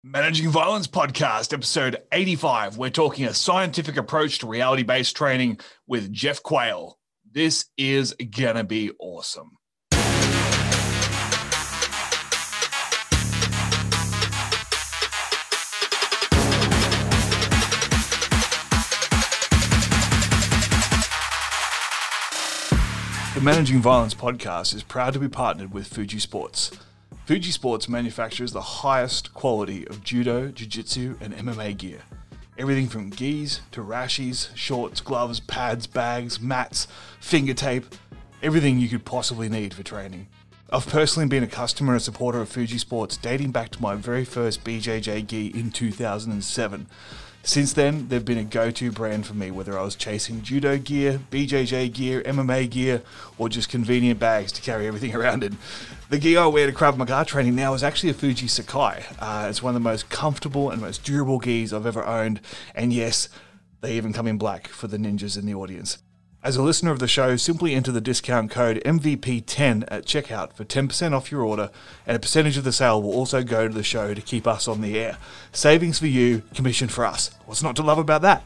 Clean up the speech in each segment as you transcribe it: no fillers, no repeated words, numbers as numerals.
Managing Violence Podcast, episode 85. We're talking a scientific approach to reality-based training with Jeff Quayle. This is gonna be awesome. The Managing Violence Podcast is proud to be partnered with Fuji Sports. Fuji Sports manufactures the highest quality of judo, jiu-jitsu, and MMA gear. Everything from gis to rashis, shorts, gloves, pads, bags, mats, finger tape, everything you could possibly need for training. I've personally been a customer and supporter of Fuji Sports dating back to my very first BJJ gi in 2007. Since then, they've been a go-to brand for me, whether I was chasing judo gear, BJJ gear, MMA gear, or just convenient bags to carry everything around in. The gear I wear to Krav Maga training now is actually a Fuji Sakai. It's one of the most comfortable and most durable gis I've ever owned, and yes, they even come in black for the ninjas in the audience. As a listener of the show, simply enter the discount code MVP10 at checkout for 10% off your order, and a percentage of the sale will also go to the show to keep us on the air. Savings for you, commission for us. What's not to love about that?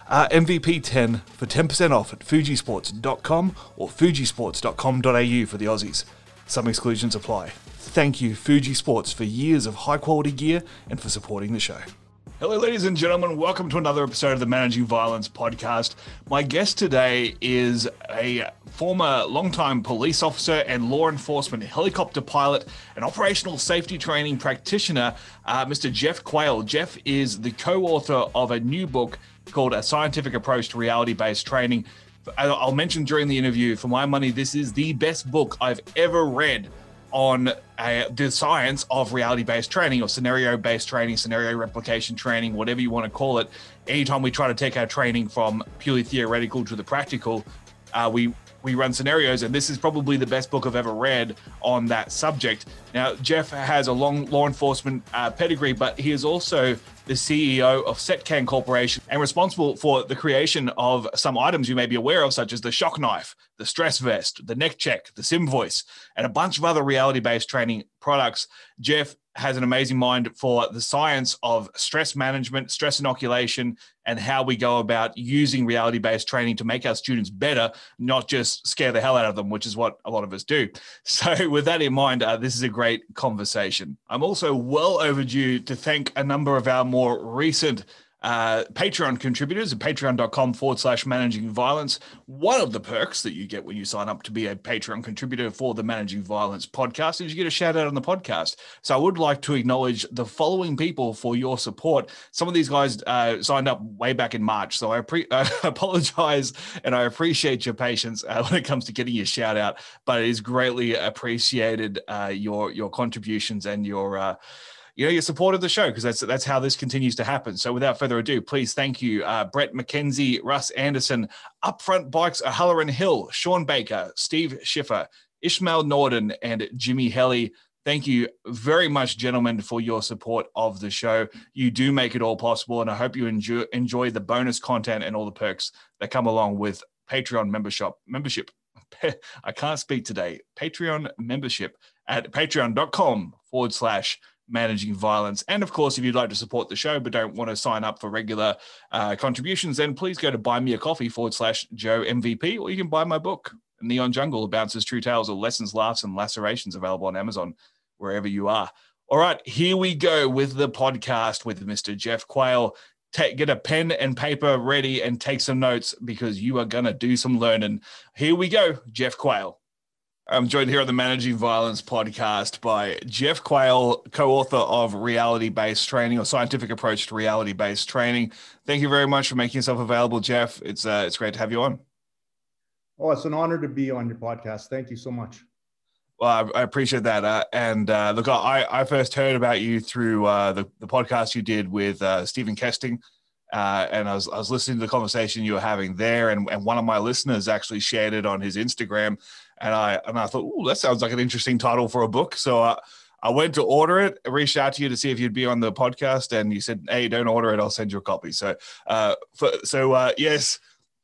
MVP10 for 10% off at fujisports.com or fujisports.com.au for the Aussies. Some exclusions apply. Thank you, Fuji Sports, for years of high-quality gear and for supporting the show. Hello, ladies and gentlemen. Welcome to another episode of the Managing Violence Podcast. My guest today is a former longtime police officer and law enforcement helicopter pilot and operational safety training practitioner, Mr. Jeff Quayle. Jeff is the co-author of a new book called A Scientific Approach to Reality-Based Training. I'll mention during the interview, for my money, this is the best book I've ever read on the science of reality-based training or scenario-based training, scenario replication training, whatever you want to call it. Anytime we try to take our training from purely theoretical to the practical, we run scenarios, and this is probably the best book I've ever read on that subject. Now, Jeff has a long law enforcement pedigree, but he is also the CEO of Setcan Corporation and responsible for the creation of some items you may be aware of, such as the shock knife, the stress vest, the neck check, the sim voice, and a bunch of other reality-based training products. Jeff has an amazing mind for the science of stress management, stress inoculation, and how we go about using reality-based training to make our students better, not just scare the hell out of them, which is what a lot of us do. So with that in mind, this is a great conversation. I'm also well overdue to thank a number of our more recent Patreon contributors at patreon.com/managing violence. One of the perks that you get when you sign up to be a Patreon contributor for the Managing Violence Podcast is you get a shout out on the podcast. So I would like to acknowledge the following people for your support. Some of these guys signed up way back in March, so I apologize and I appreciate your patience when it comes to getting your shout out, but it is greatly appreciated, your contributions and your support of the show, because that's how this continues to happen. So without further ado, please thank you, Brett McKenzie, Russ Anderson, Upfront Bikes, Halloran Hill, Sean Baker, Steve Schiffer, Ishmael Norden, and Jimmy Helly. Thank you very much, gentlemen, for your support of the show. You do make it all possible, and I hope you enjoy the bonus content and all the perks that come along with Patreon membership. I can't speak today. Patreon membership at patreon.com/managing violence. And of course, if you'd like to support the show but don't want to sign up for regular contributions, then please go to buymeacoffee.com/Joe MVP, or you can buy my book, Neon Jungle, Bounces True Tales of Lessons, Laughs, and Lacerations, available on Amazon, wherever you are. All right, here we go with the podcast with Mr. Jeff Quayle. Get a pen and paper ready and take some notes, because you are going to do some learning. Here we go, Jeff Quayle. I'm joined here on the Managing Violence Podcast by Jeff Quayle, co-author of Reality-Based Training, or Scientific Approach to Reality-Based Training. Thank you very much for making yourself available, Jeff. It's great to have you on. Oh, it's an honor to be on your podcast. Thank you so much. Well, I appreciate that. Look, I first heard about you through the podcast you did with Stephen Kesting. And I was listening to the conversation you were having there, and one of my listeners actually shared it on his Instagram. And I thought, oh, that sounds like an interesting title for a book. So I went to order it, reached out to you to see if you'd be on the podcast, and you said, hey, don't order it, I'll send you a copy. So yes,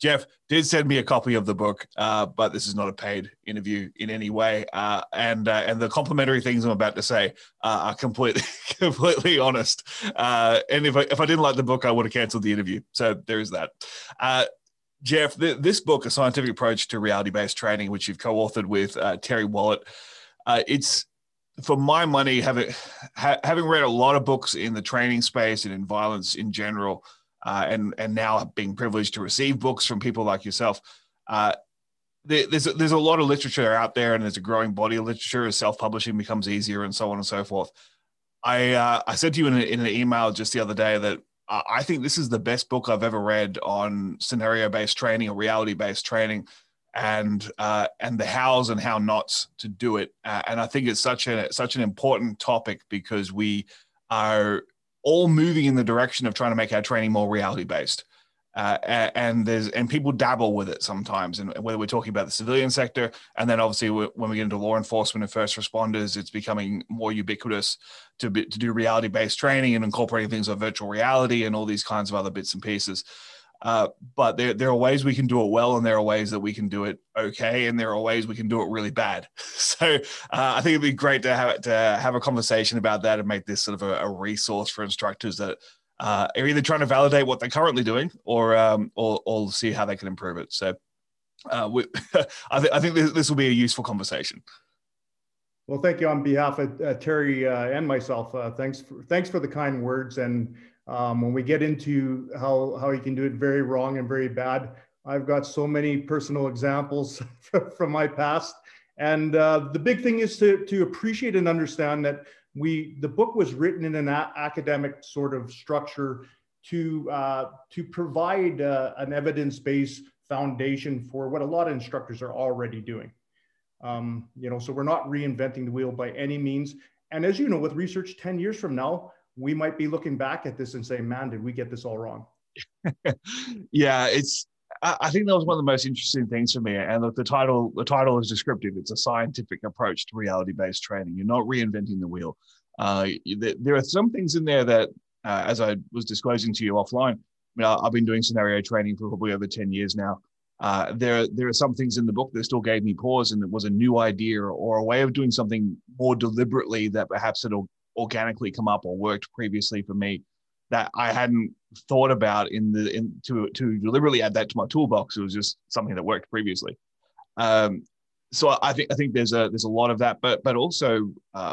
Jeff did send me a copy of the book, but this is not a paid interview in any way. And the complimentary things I'm about to say are completely honest. And if I didn't like the book, I would have canceled the interview. So there is that. Jeff, this book, A Scientific Approach to Reality-Based Training, which you've co-authored with Terry Wallett, it's, for my money, having read a lot of books in the training space and in violence in general, and now being privileged to receive books from people like yourself, there's a lot of literature out there, and there's a growing body of literature as self-publishing becomes easier and so on and so forth. I said to you in an email just the other day that I think this is the best book I've ever read on scenario-based training or reality-based training, and the hows and how nots to do it. And I think it's such an important topic because we are all moving in the direction of trying to make our training more reality-based. And people dabble with it sometimes, and whether we're talking about the civilian sector, and then obviously when we get into law enforcement and first responders, it's becoming more ubiquitous to do reality-based training and incorporating things like virtual reality and all these kinds of other bits and pieces. But there are ways we can do it well, and there are ways that we can do it okay, and there are ways we can do it really bad. So I think it'd be great to have a conversation about that and make this sort of a resource for instructors that are either trying to validate what they're currently doing or see how they can improve it. So I think this will be a useful conversation. Well, thank you on behalf of Terry and myself. Thanks for the kind words. And when we get into how you can do it very wrong and very bad, I've got so many personal examples from my past. And the big thing is to appreciate and understand that the book was written in an academic sort of structure to provide an evidence-based foundation for what a lot of instructors are already doing. So we're not reinventing the wheel by any means. And as you know, with research 10 years from now, we might be looking back at this and say, man, did we get this all wrong? Yeah, I think that was one of the most interesting things for me. And the title is descriptive. It's a scientific approach to reality-based training. You're not reinventing the wheel. There are some things in there that, as I was disclosing to you offline, I've been doing scenario training for probably over 10 years now. There are some things in the book that still gave me pause, and it was a new idea or a way of doing something more deliberately that perhaps it'll organically come up or worked previously for me that I hadn't thought about to deliberately add that to my toolbox. It was just something that worked previously. So I think there's a lot of that, but also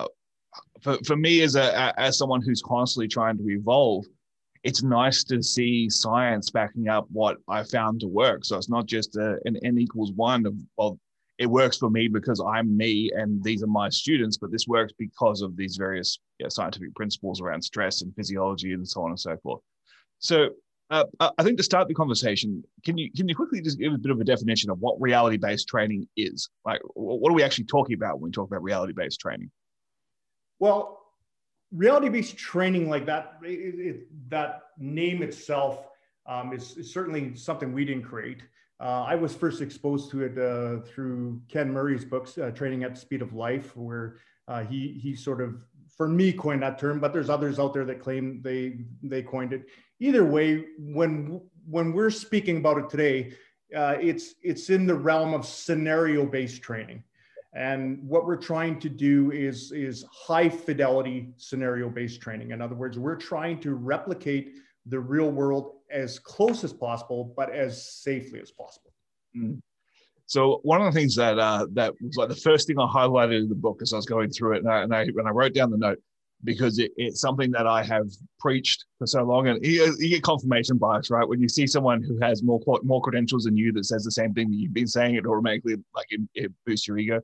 for me as someone who's constantly trying to evolve, it's nice to see science backing up what I found to work. So it's not just an N=1 of, well, it works for me because I'm me and these are my students, but this works because of these various scientific principles around stress and physiology and so on and so forth. So I think to start the conversation, can you quickly just give a bit of a definition of what reality-based training is? Like, what are we actually talking about when we talk about reality-based training? Well, reality-based training, like that, that name itself is certainly something we didn't create. I was first exposed to it through Ken Murray's books, Training at the Speed of Life, where he sort of, for me, coined that term, but there's others out there that claim they coined it. Either way, when we're speaking about it today, it's in the realm of scenario-based training. And what we're trying to do is high fidelity scenario-based training. In other words, we're trying to replicate the real world as close as possible, but as safely as possible. Mm. So one of the things that was like the first thing I highlighted in the book as I was going through it, and I wrote down the note, because it's something that I have preached for so long, and you get confirmation bias, right? When you see someone who has more credentials than you that says the same thing that you've been saying, it automatically it boosts your ego.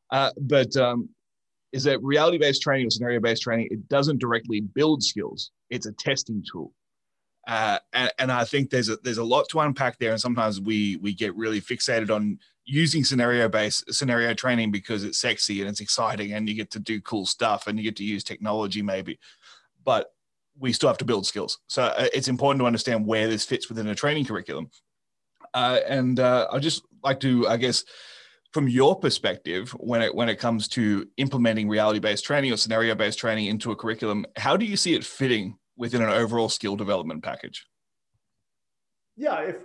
Is that reality-based training or scenario-based training? It doesn't directly build skills; it's a testing tool. And I think there's a lot to unpack there, and sometimes we get really fixated on using scenario training because it's sexy and it's exciting and you get to do cool stuff and you get to use technology maybe, but we still have to build skills. So it's important to understand where this fits within a training curriculum. And I'd just like to, I guess, from your perspective, when it comes to implementing reality-based training or scenario-based training into a curriculum, how do you see it fitting within an overall skill development package? Yeah, if we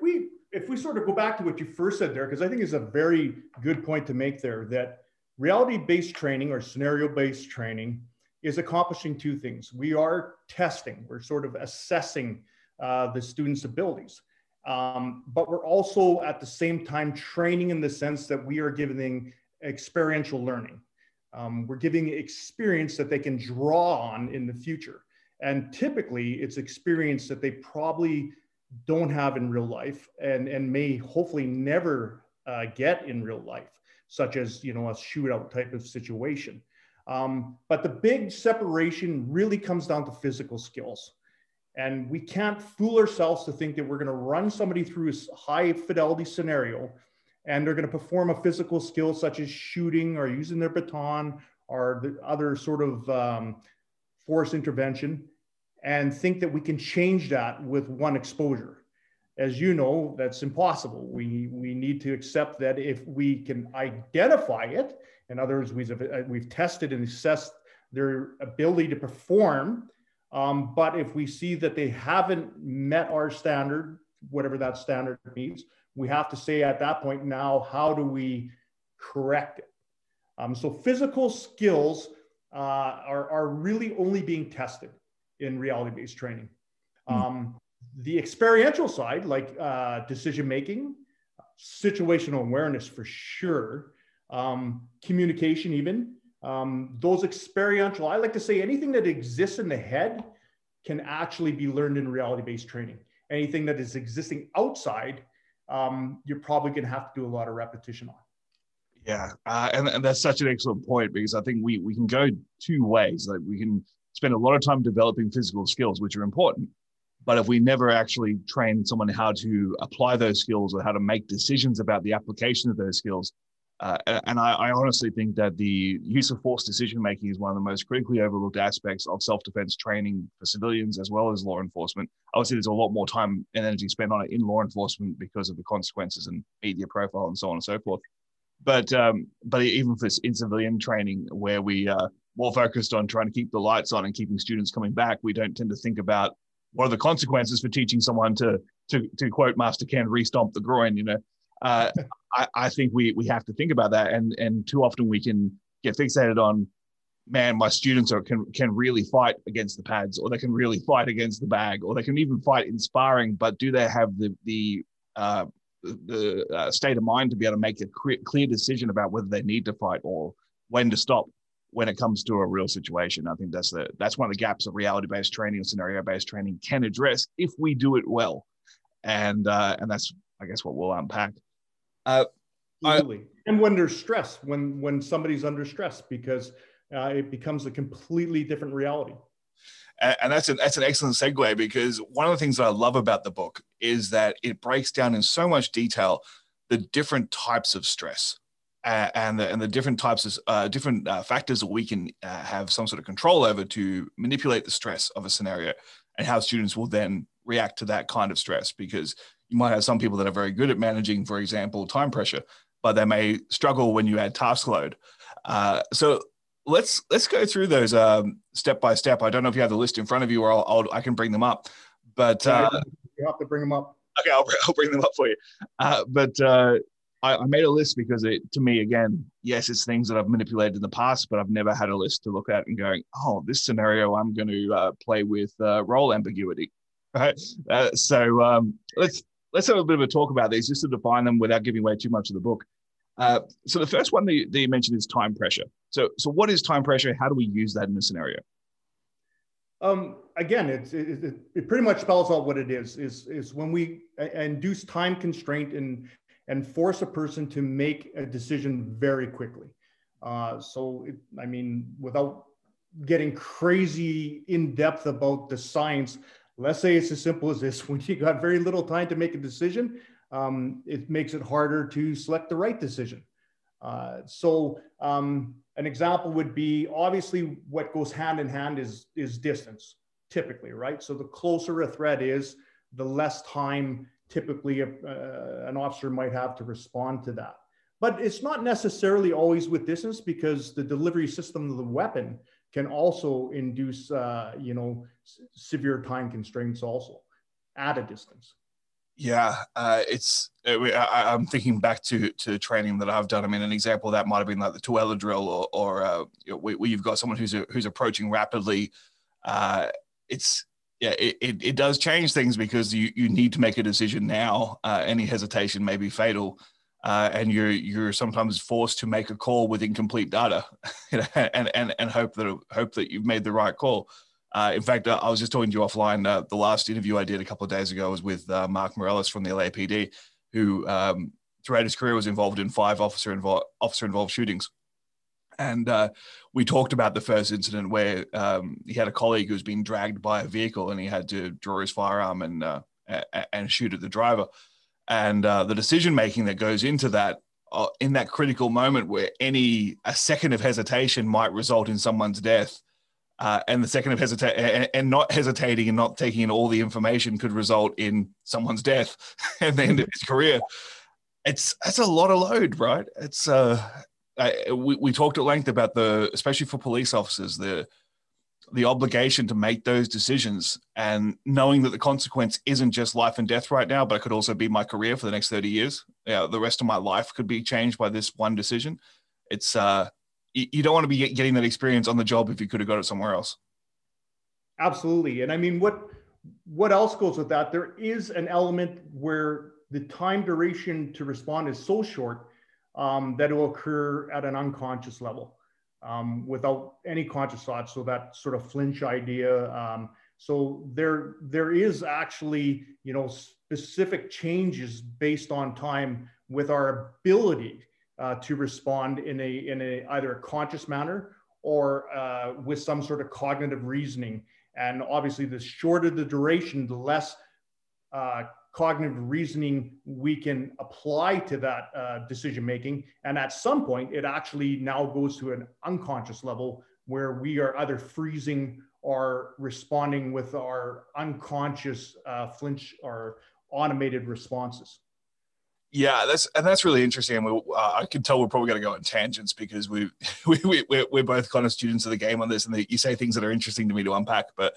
if we sort of go back to what you first said there, because I think it's a very good point to make there, that reality-based training or scenario-based training is accomplishing two things. We are testing, we're sort of assessing the students' abilities. But we're also at the same time training in the sense that we are giving experiential learning. We're giving experience that they can draw on in the future. And typically it's experience that they probably don't have in real life and may hopefully never get in real life, such as, you know, a shootout type of situation. But the big separation really comes down to physical skills. And we can't fool ourselves to think that we're going to run somebody through a high fidelity scenario and they're going to perform a physical skill such as shooting or using their baton or the other sort of force intervention and think that we can change that with one exposure. As you know, that's impossible. We need to accept that if we can identify it, in other words, we've tested and assessed their ability to perform, but if we see that they haven't met our standard, whatever that standard means, we have to say at that point now, how do we correct it? So physical skills are really only being tested in reality-based training. The experiential side, like decision-making, situational awareness for sure, communication even, those experiential, I like to say anything that exists in the head can actually be learned in reality-based training. Anything that is existing outside, you're probably going to have to do a lot of repetition on. Yeah, and that's such an excellent point, because I think we can go two ways. Like we can spend a lot of time developing physical skills, which are important, but if we never actually train someone how to apply those skills or how to make decisions about the application of those skills, and I honestly think that the use of force decision making is one of the most critically overlooked aspects of self-defense training for civilians as well as law enforcement. Obviously, there's a lot more time and energy spent on it in law enforcement because of the consequences and media profile and so on and so forth. But even for in civilian training, where we are more focused on trying to keep the lights on and keeping students coming back, we don't tend to think about what are the consequences for teaching someone to quote Master Ken, re-stomp the groin. You know, I think we have to think about that, and too often we can get fixated on, man, my students can really fight against the pads, or they can really fight against the bag, or they can even fight in sparring, but do they have the state of mind to be able to make a clear decision about whether they need to fight or when to stop when it comes to a real situation? I think that's one of the gaps that reality-based training and scenario-based training can address if we do it well, and that's, I guess, what we'll unpack. Absolutely. And when there's stress, when somebody's under stress, because it becomes a completely different reality. And that's an excellent segue, because one of the things that I love about the book is that it breaks down in so much detail the different types of stress and the different types of different factors that we can have some sort of control over to manipulate the stress of a scenario, and how students will then react to that kind of stress. Because you might have some people that are very good at managing, for example, time pressure, but they may struggle when you add task load. So let's go through those step by step. I don't know if you have the list in front of you, or I can bring them up. But you have to bring them up. Okay, I'll bring them up for you. I made a list because to me, again, yes, it's things that I've manipulated in the past, but I've never had a list to look at and going, oh, this scenario, I'm going to play with role ambiguity. Right. So let's have a bit of a talk about these, just to define them without giving away too much of the book. So the first one that you mentioned is time pressure. So what is time pressure? How do we use that in a scenario? Again, it pretty much spells out what it is when we induce time constraint and force a person to make a decision very quickly. Without getting crazy in depth about the science, let's say it's as simple as this: when you got very little time to make a decision, it makes it harder to select the right decision. An example would be, obviously what goes hand in hand is distance, typically, right? So the closer a threat is, the less time typically an officer might have to respond to that. But it's not necessarily always with distance, because the delivery system of the weapon can also induce, severe time constraints also at a distance. Yeah, I'm thinking back to training that I've done. I mean, an example of that might have been like the Tuella drill, or where you've got someone who's approaching rapidly. It's yeah, it does change things because you need to make a decision now. Any hesitation may be fatal, and you're sometimes forced to make a call with incomplete data, and hope that you've made the right call. In fact, I was just talking to you offline. The last interview I did a couple of days ago was with Mark Morales from the LAPD, who throughout his career was involved in 5 officer-involved shootings. And we talked about the first incident where he had a colleague who was being dragged by a vehicle, and he had to draw his firearm and shoot at the driver. And the decision making that goes into that, in that critical moment where a second of hesitation might result in someone's death. And the second of not hesitating and not taking in all the information could result in someone's death and the end of his career. That's a lot of load, right? We talked at length about especially for police officers, the obligation to make those decisions, and knowing that the consequence isn't just life and death right now, but it could also be my career for the next 30 years. The rest of my life could be changed by this one decision. It's you don't want to be getting that experience on the job if you could have got it somewhere else. Absolutely. And I mean, what else goes with that? There is an element where the time duration to respond is so short that it will occur at an unconscious level without any conscious thought. So that sort of flinch idea. So there is actually, specific changes based on time with our ability to respond in a either a conscious manner or with some sort of cognitive reasoning. And obviously, the shorter the duration, the less cognitive reasoning we can apply to that decision making. And at some point, it actually now goes to an unconscious level where we are either freezing or responding with our unconscious flinch or automated responses. Yeah, that's really interesting. And I can tell we're probably going to go on tangents because we're both kind of students of the game on this, and you say things that are interesting to me to unpack. But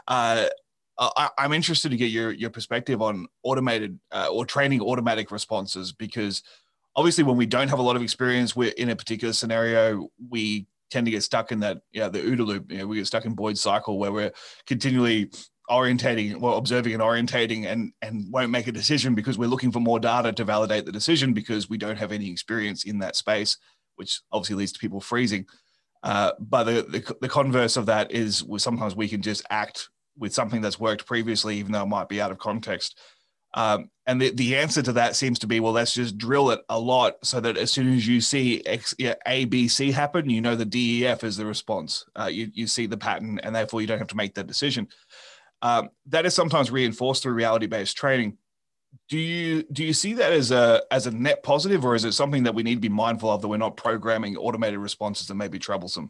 I'm interested to get your perspective on automated or training automatic responses, because obviously when we don't have a lot of experience in a particular scenario, we tend to get stuck in that the OODA loop. We get stuck in Boyd's cycle where we're continually observing and orientating and won't make a decision because we're looking for more data to validate the decision because we don't have any experience in that space, which obviously leads to people freezing. But the converse of that is sometimes we can just act with something that's worked previously, even though it might be out of context. And the answer to that seems to be, well, let's just drill it a lot so that as soon as you see A, B, C happen, the DEF is the response. You see the pattern, and therefore you don't have to make that decision. That is sometimes reinforced through reality-based training. Do you see that as a net positive, or is it something that we need to be mindful of, that we're not programming automated responses that may be troublesome?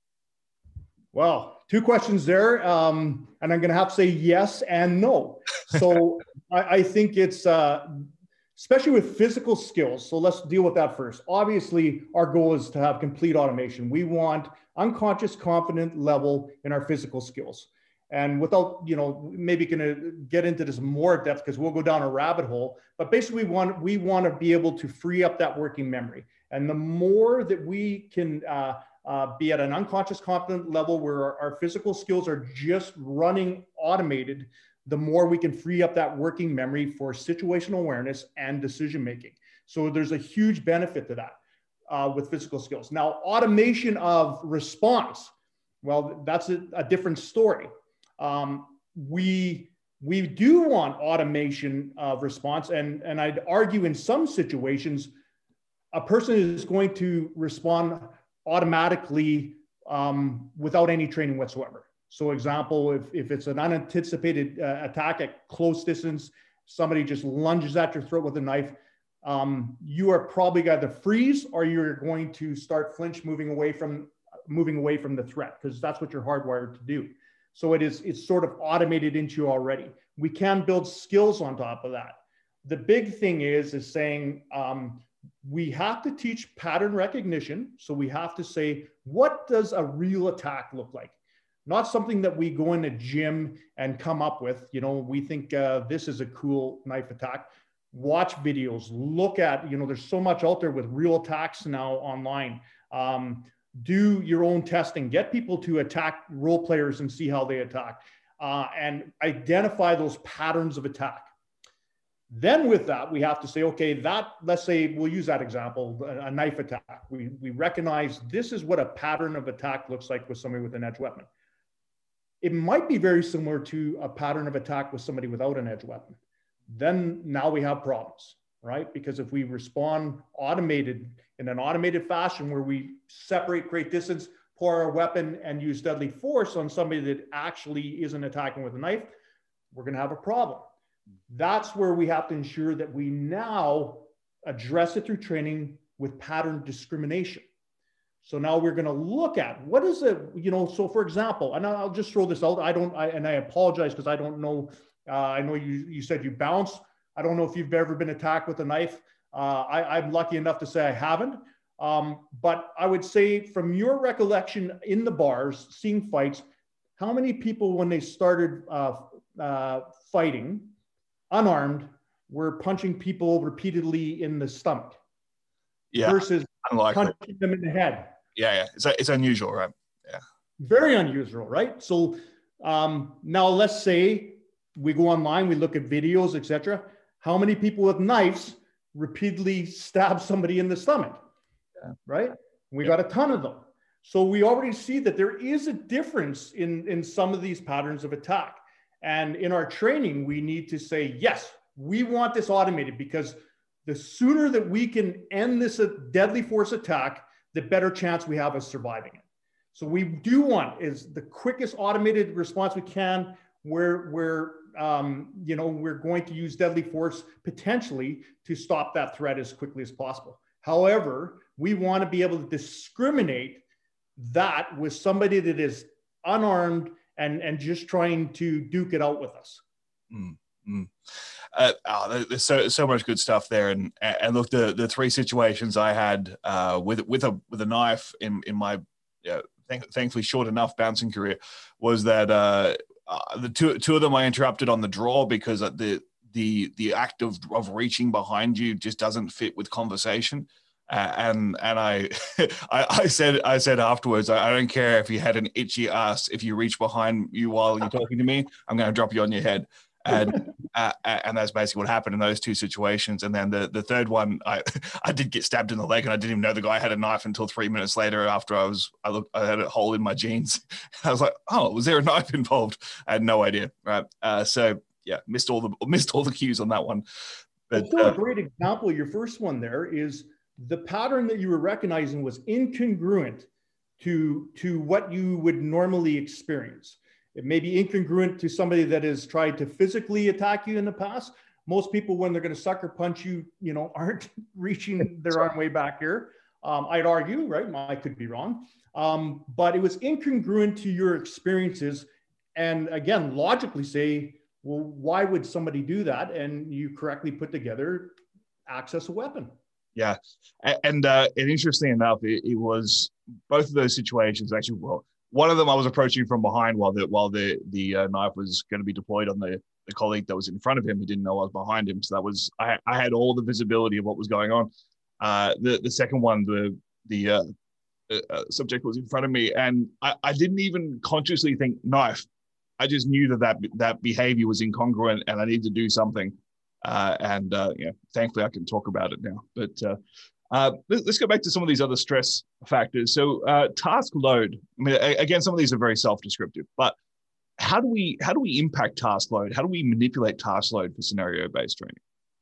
Well, 2 questions there, and I'm going to have to say yes and no. So I think it's especially with physical skills. So let's deal with that first. Obviously, our goal is to have complete automation. We want unconscious confident level in our physical skills. And without, maybe going to get into this more depth because we'll go down a rabbit hole, but basically we want to be able to free up that working memory. And the more that we can be at an unconscious confident level where our physical skills are just running automated, the more we can free up that working memory for situational awareness and decision making. So there's a huge benefit to that with physical skills. Now, automation of response, well, that's a different story. We do want automation of response, and I'd argue in some situations, a person is going to respond automatically without any training whatsoever. So example, if it's an unanticipated attack at close distance, somebody just lunges at your throat with a knife, you are probably going to freeze, or you're going to start flinch, moving away from the threat, because that's what you're hardwired to do. So it's sort of automated into you already. We can build skills on top of that. The big thing is saying we have to teach pattern recognition. So we have to say, what does a real attack look like? not something that we go in a gym and come up with. We think this is a cool knife attack. Watch videos, look at, there's so much out there with real attacks now online. Do your own testing, get people to attack role players and see how they attack, and identify those patterns of attack. Then with that, we have to say, okay, let's say we'll use that example, a knife attack. We recognize this is what a pattern of attack looks like with somebody with an edge weapon. It might be very similar to a pattern of attack with somebody without an edge weapon. Then now we have problems, right? Because if we respond in an automated fashion where we separate great distance, pour our weapon, and use deadly force on somebody that actually isn't attacking with a knife, we're going to have a problem. That's where we have to ensure that we now address it through training with pattern discrimination. So now we're going to look at what is it, so for example, and I'll just throw this out. I apologize because I don't know. I know you said you bounce. I don't know if you've ever been attacked with a knife. I'm lucky enough to say I haven't. But I would say from your recollection in the bars, seeing fights, how many people when they started fighting, unarmed, were punching people repeatedly in the stomach? Yeah, versus unlikely. Punching them in the head? Yeah. It's unusual, right? Yeah. Very unusual, right? So now let's say we go online, we look at videos, etc. How many people with knives repeatedly stab somebody in the stomach? Yeah. Right? We got a ton of them. So we already see that there is a difference in some of these patterns of attack. And in our training, we need to say, yes, we want this automated, because the sooner that we can end this deadly force attack, the better chance we have of surviving it. So we do want is the quickest automated response we can, where we're going to use deadly force potentially to stop that threat as quickly as possible. However, we want to be able to discriminate that with somebody that is unarmed and just trying to duke it out with us. There's so much good stuff there, and look, the three situations I had with a knife in my thankfully short enough bouncing career was that the two of them I interrupted on the draw because the act of reaching behind you just doesn't fit with conversation. And I said afterwards, I don't care if you had an itchy ass, if you reach behind you while you're talking to me, I'm going to drop you on your head. And that's basically what happened in those two situations. And then the third one, I did get stabbed in the leg, and I didn't even know the guy had a knife until 3 minutes later after I had a hole in my jeans. I was like, oh, was there a knife involved? I had no idea. Right. So yeah, missed all the cues on that one. But still a great example. Your first one there is the pattern that you were recognizing was incongruent to what you would normally experience. It may be incongruent to somebody that has tried to physically attack you in the past. Most people, when they're going to sucker punch you, aren't reaching their arm way back here. I'd argue, right? I could be wrong. But it was incongruent to your experiences. And again, logically say, well, why would somebody do that? And you correctly put together access a weapon. Yeah. And interestingly enough, it was both of those situations actually, well, one of them I was approaching from behind while the knife was going to be deployed on the colleague that was in front of him. He didn't know I was behind him. So that was, I had all the visibility of what was going on. The second one, the subject was in front of me, and I didn't even consciously think knife. I just knew that behavior was incongruent and I needed to do something. Thankfully I can talk about it now. But let's go back to some of these other stress factors. So task load. I mean, again, some of these are very self-descriptive, but how do we impact task load? How do we manipulate task load for scenario-based training?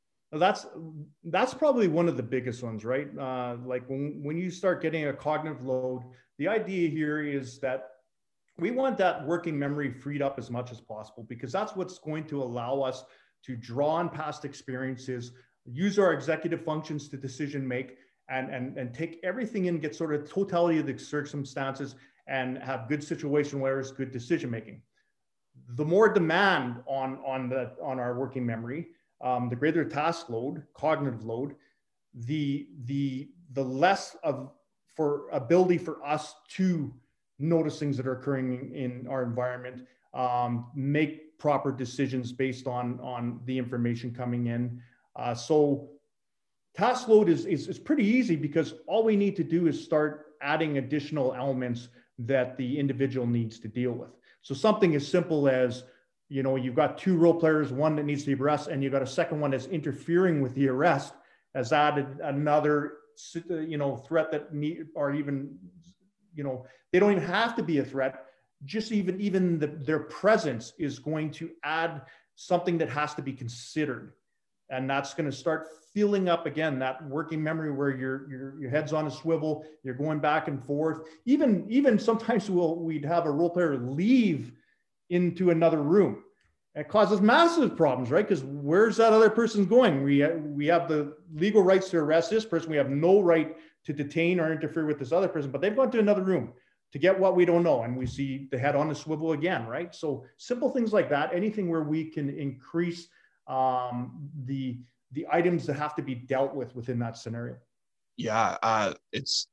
Well, that's probably one of the biggest ones, right? Like when you start getting a cognitive load, the idea here is that we want that working memory freed up as much as possible, because that's what's going to allow us to draw on past experiences, use our executive functions to decision make, and take everything in, get sort of totality of the circumstances, and have good situation awareness, good decision making. The more demand on our working memory, the greater task load, cognitive load, the less for ability for us to notice things that are occurring in our environment, make proper decisions based on the information coming in. So task load is pretty easy, because all we need to do is start adding additional elements that the individual needs to deal with. So something as simple as, you've got 2 role players, one that needs to be arrested, and you've got a second one that's interfering with the arrest, has added another, threat that or even, they don't even have to be a threat. Just even their presence is going to add something that has to be considered. And that's going to start filling up again that working memory where your head's on a swivel, you're going back and forth. Even sometimes we'd have a role player leave into another room. It causes massive problems, right? Because where's that other person going? We have the legal rights to arrest this person. We have no right to detain or interfere with this other person, but they've gone to another room to get what we don't know. And we see the head on the swivel again, right? So simple things like that, anything where we can increase the items that have to be dealt with within that scenario. Yeah, it's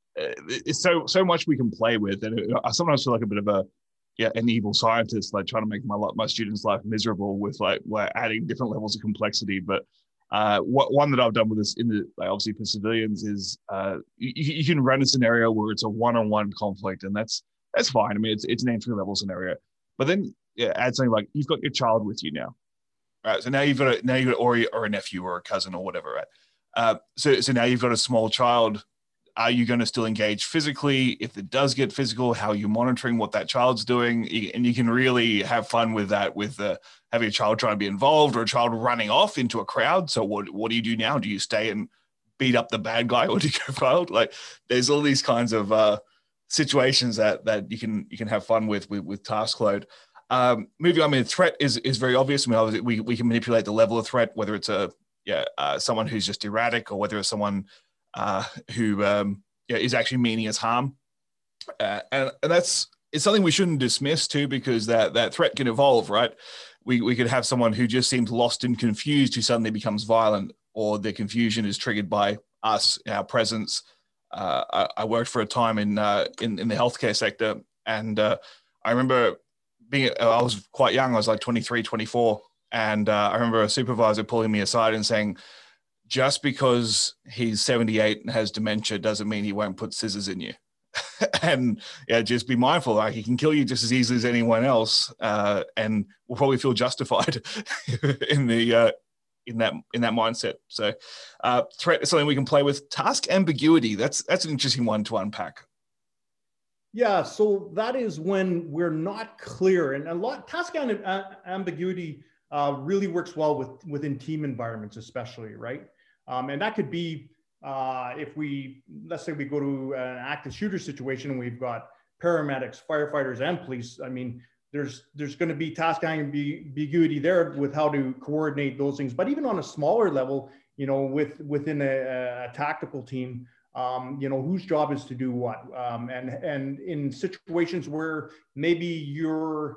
so much we can play with, and I sometimes feel like a bit of an evil scientist, like trying to make my students' life miserable with we're adding different levels of complexity. But one that I've done with this obviously for civilians is you can run a scenario where it's a one-on-one conflict, and that's fine. I mean, it's an entry level scenario, but then add something like you've got your child with you now. Right, so now you've got or a nephew or a cousin or whatever, right? So now you've got a small child. Are you going to still engage physically? If it does get physical, how are you monitoring what that child's doing? And you can really have fun with that, with having a child trying to be involved or a child running off into a crowd. So what do you do now? Do you stay and beat up the bad guy, or do you go wild? Like, there's all these kinds of situations that you can have fun with task load. Moving on, I mean, threat is very obvious. I mean, we can manipulate the level of threat, whether it's someone who's just erratic, or whether it's someone who is actually meaning us harm. And it's something we shouldn't dismiss too, because that threat can evolve, right? We could have someone who just seems lost and confused, who suddenly becomes violent, or their confusion is triggered by us, our presence. I worked for a time in the healthcare sector, and I remember I was quite young. I was like 23, 24. And I remember a supervisor pulling me aside and saying, just because he's 78 and has dementia doesn't mean he won't put scissors in you. And just be mindful. Like, he can kill you just as easily as anyone else. And we'll probably feel justified in that mindset. So threat is something we can play with. Task ambiguity. That's an interesting one to unpack. Yeah, so that is when we're not clear, and task ambiguity really works well within team environments, especially, right? And that could be let's say we go to an active shooter situation and we've got paramedics, firefighters, and police. I mean, there's going to be task ambiguity there with how to coordinate those things. But even on a smaller level, within a tactical team, whose job is to do what, and in situations where maybe you're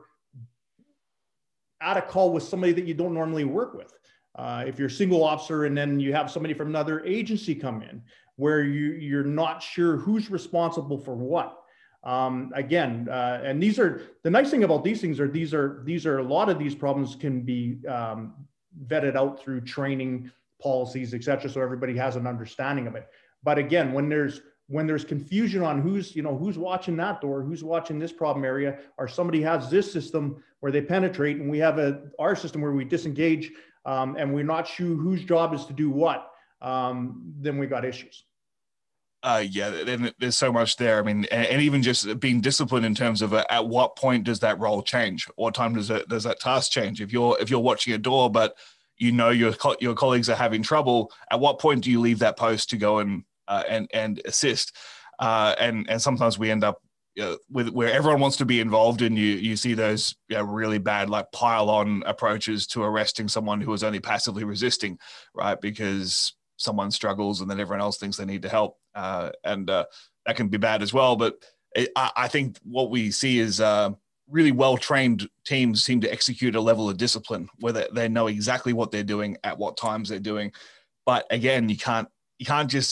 at a call with somebody that you don't normally work with, if you're a single officer and then you have somebody from another agency come in, where you're not sure who's responsible for what. Again, and these are the nice thing about these things these are a lot of these problems can be vetted out through training, policies, etc. So everybody has an understanding of it. But again, when there's confusion on who's watching that door, who's watching this problem area, or somebody has this system where they penetrate, and we have our system where we disengage, and we're not sure whose job is to do what, then we got issues. Then there's so much there. I mean, and even just being disciplined in terms of at what point does that role change? What time does that task change? If you're watching a door, but your colleagues are having trouble, at what point do you leave that post to go and assist? And sometimes we end up with where everyone wants to be involved, and you see those really bad, like, pile-on approaches to arresting someone who is only passively resisting, right? Because someone struggles and then everyone else thinks they need to help, and that can be bad as well. But I think what we see is really well-trained teams seem to execute a level of discipline where they know exactly what they're doing at what times they're doing. But again, you can't just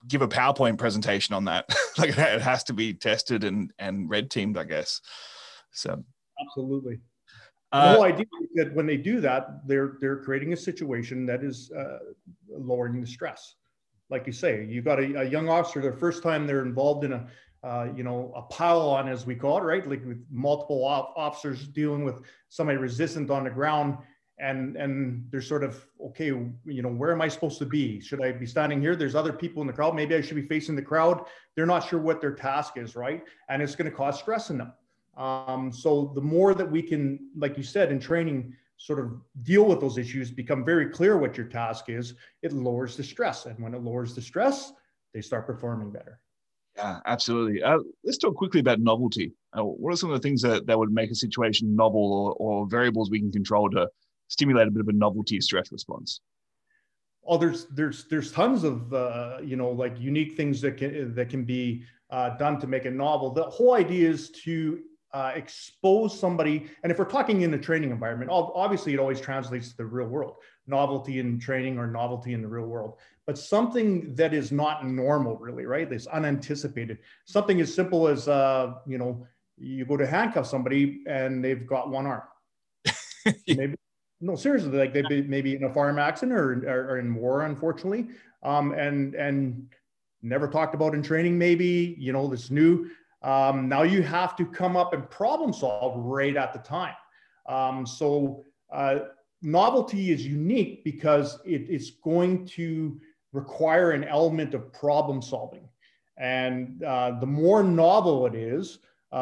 give a PowerPoint presentation on that. Like it has to be tested and red teamed, I guess. So absolutely. And the whole idea is that when they do that, they're creating a situation that is lowering the stress. Like you say, you got a young officer, the first time they're involved in a pile-on, as we call it, right? Like with multiple officers dealing with somebody resistant on the ground, and they're sort of, okay, where am I supposed to be? Should I be standing here? There's other people in the crowd. Maybe I should be facing the crowd. They're not sure what their task is, right? And it's going to cause stress in them. So the more that we can, like you said, in training, sort of deal with those issues, become very clear what your task is, it lowers the stress. And when it lowers the stress, they start performing better. Yeah, absolutely. Let's talk quickly about novelty. What are some of the things that would make a situation novel, or variables we can control to stimulate a bit of a novelty stress response? Oh, there's tons of like unique things that can be done to make it novel. The whole idea is to expose somebody, and if we're talking in a training environment, obviously it always translates to the real world. Novelty in training or novelty in the real world, but something that is not normal, really, right? That's unanticipated. Something as simple as you go to handcuff somebody and they've got one arm. Maybe. No, seriously, like they maybe in a farm accident or in war, unfortunately, and never talked about in training. Maybe this new. Now you have to come up and problem solve right at the time. So novelty is unique because it's going to require an element of problem solving, and the more novel it is,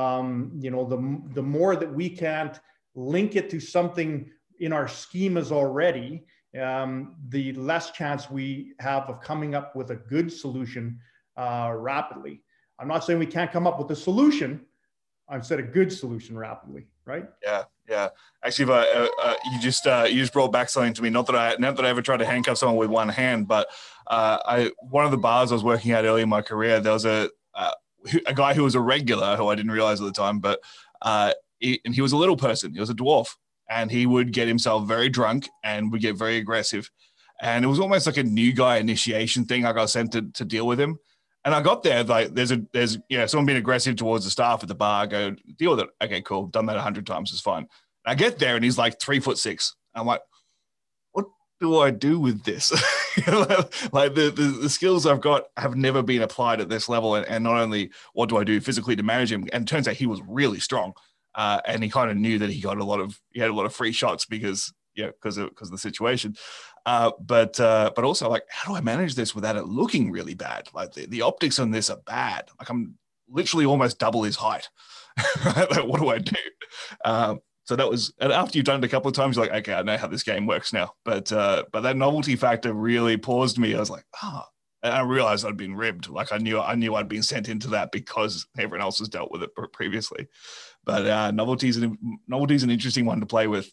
the more that we can't link it to something in our schemas already, the less chance we have of coming up with a good solution rapidly. I'm not saying we can't come up with a solution. I've said a good solution rapidly, right? Yeah. Actually, you just brought back something to me. Not that I ever tried to handcuff someone with one hand, but one of the bars I was working at early in my career, there was a guy who was a regular who I didn't realize at the time, but he was a little person. He was a dwarf. And he would get himself very drunk and would get very aggressive. And it was almost like a new guy initiation thing. I got sent to deal with him. And I got there, like there's someone being aggressive towards the staff at the bar. I go, deal with it. Okay, cool. Done that 100 times. It's fine. I get there and he's like 3'6". I'm like, what do I do with this? Like the skills I've got have never been applied at this level. And not only what do I do physically to manage him, and it turns out he was really strong. And he kind of knew that he had a lot of free shots because of the situation. But also, like, how do I manage this without it looking really bad? Like the optics on this are bad. Like I'm literally almost double his height. Like, what do I do? So that was, and after you've done it a couple of times, you're like, okay, I know how this game works now. But that novelty factor really paused me. I was like, and I realized I'd been ribbed. Like I knew I'd been sent into that because everyone else has dealt with it previously. But novelty is an interesting one to play with.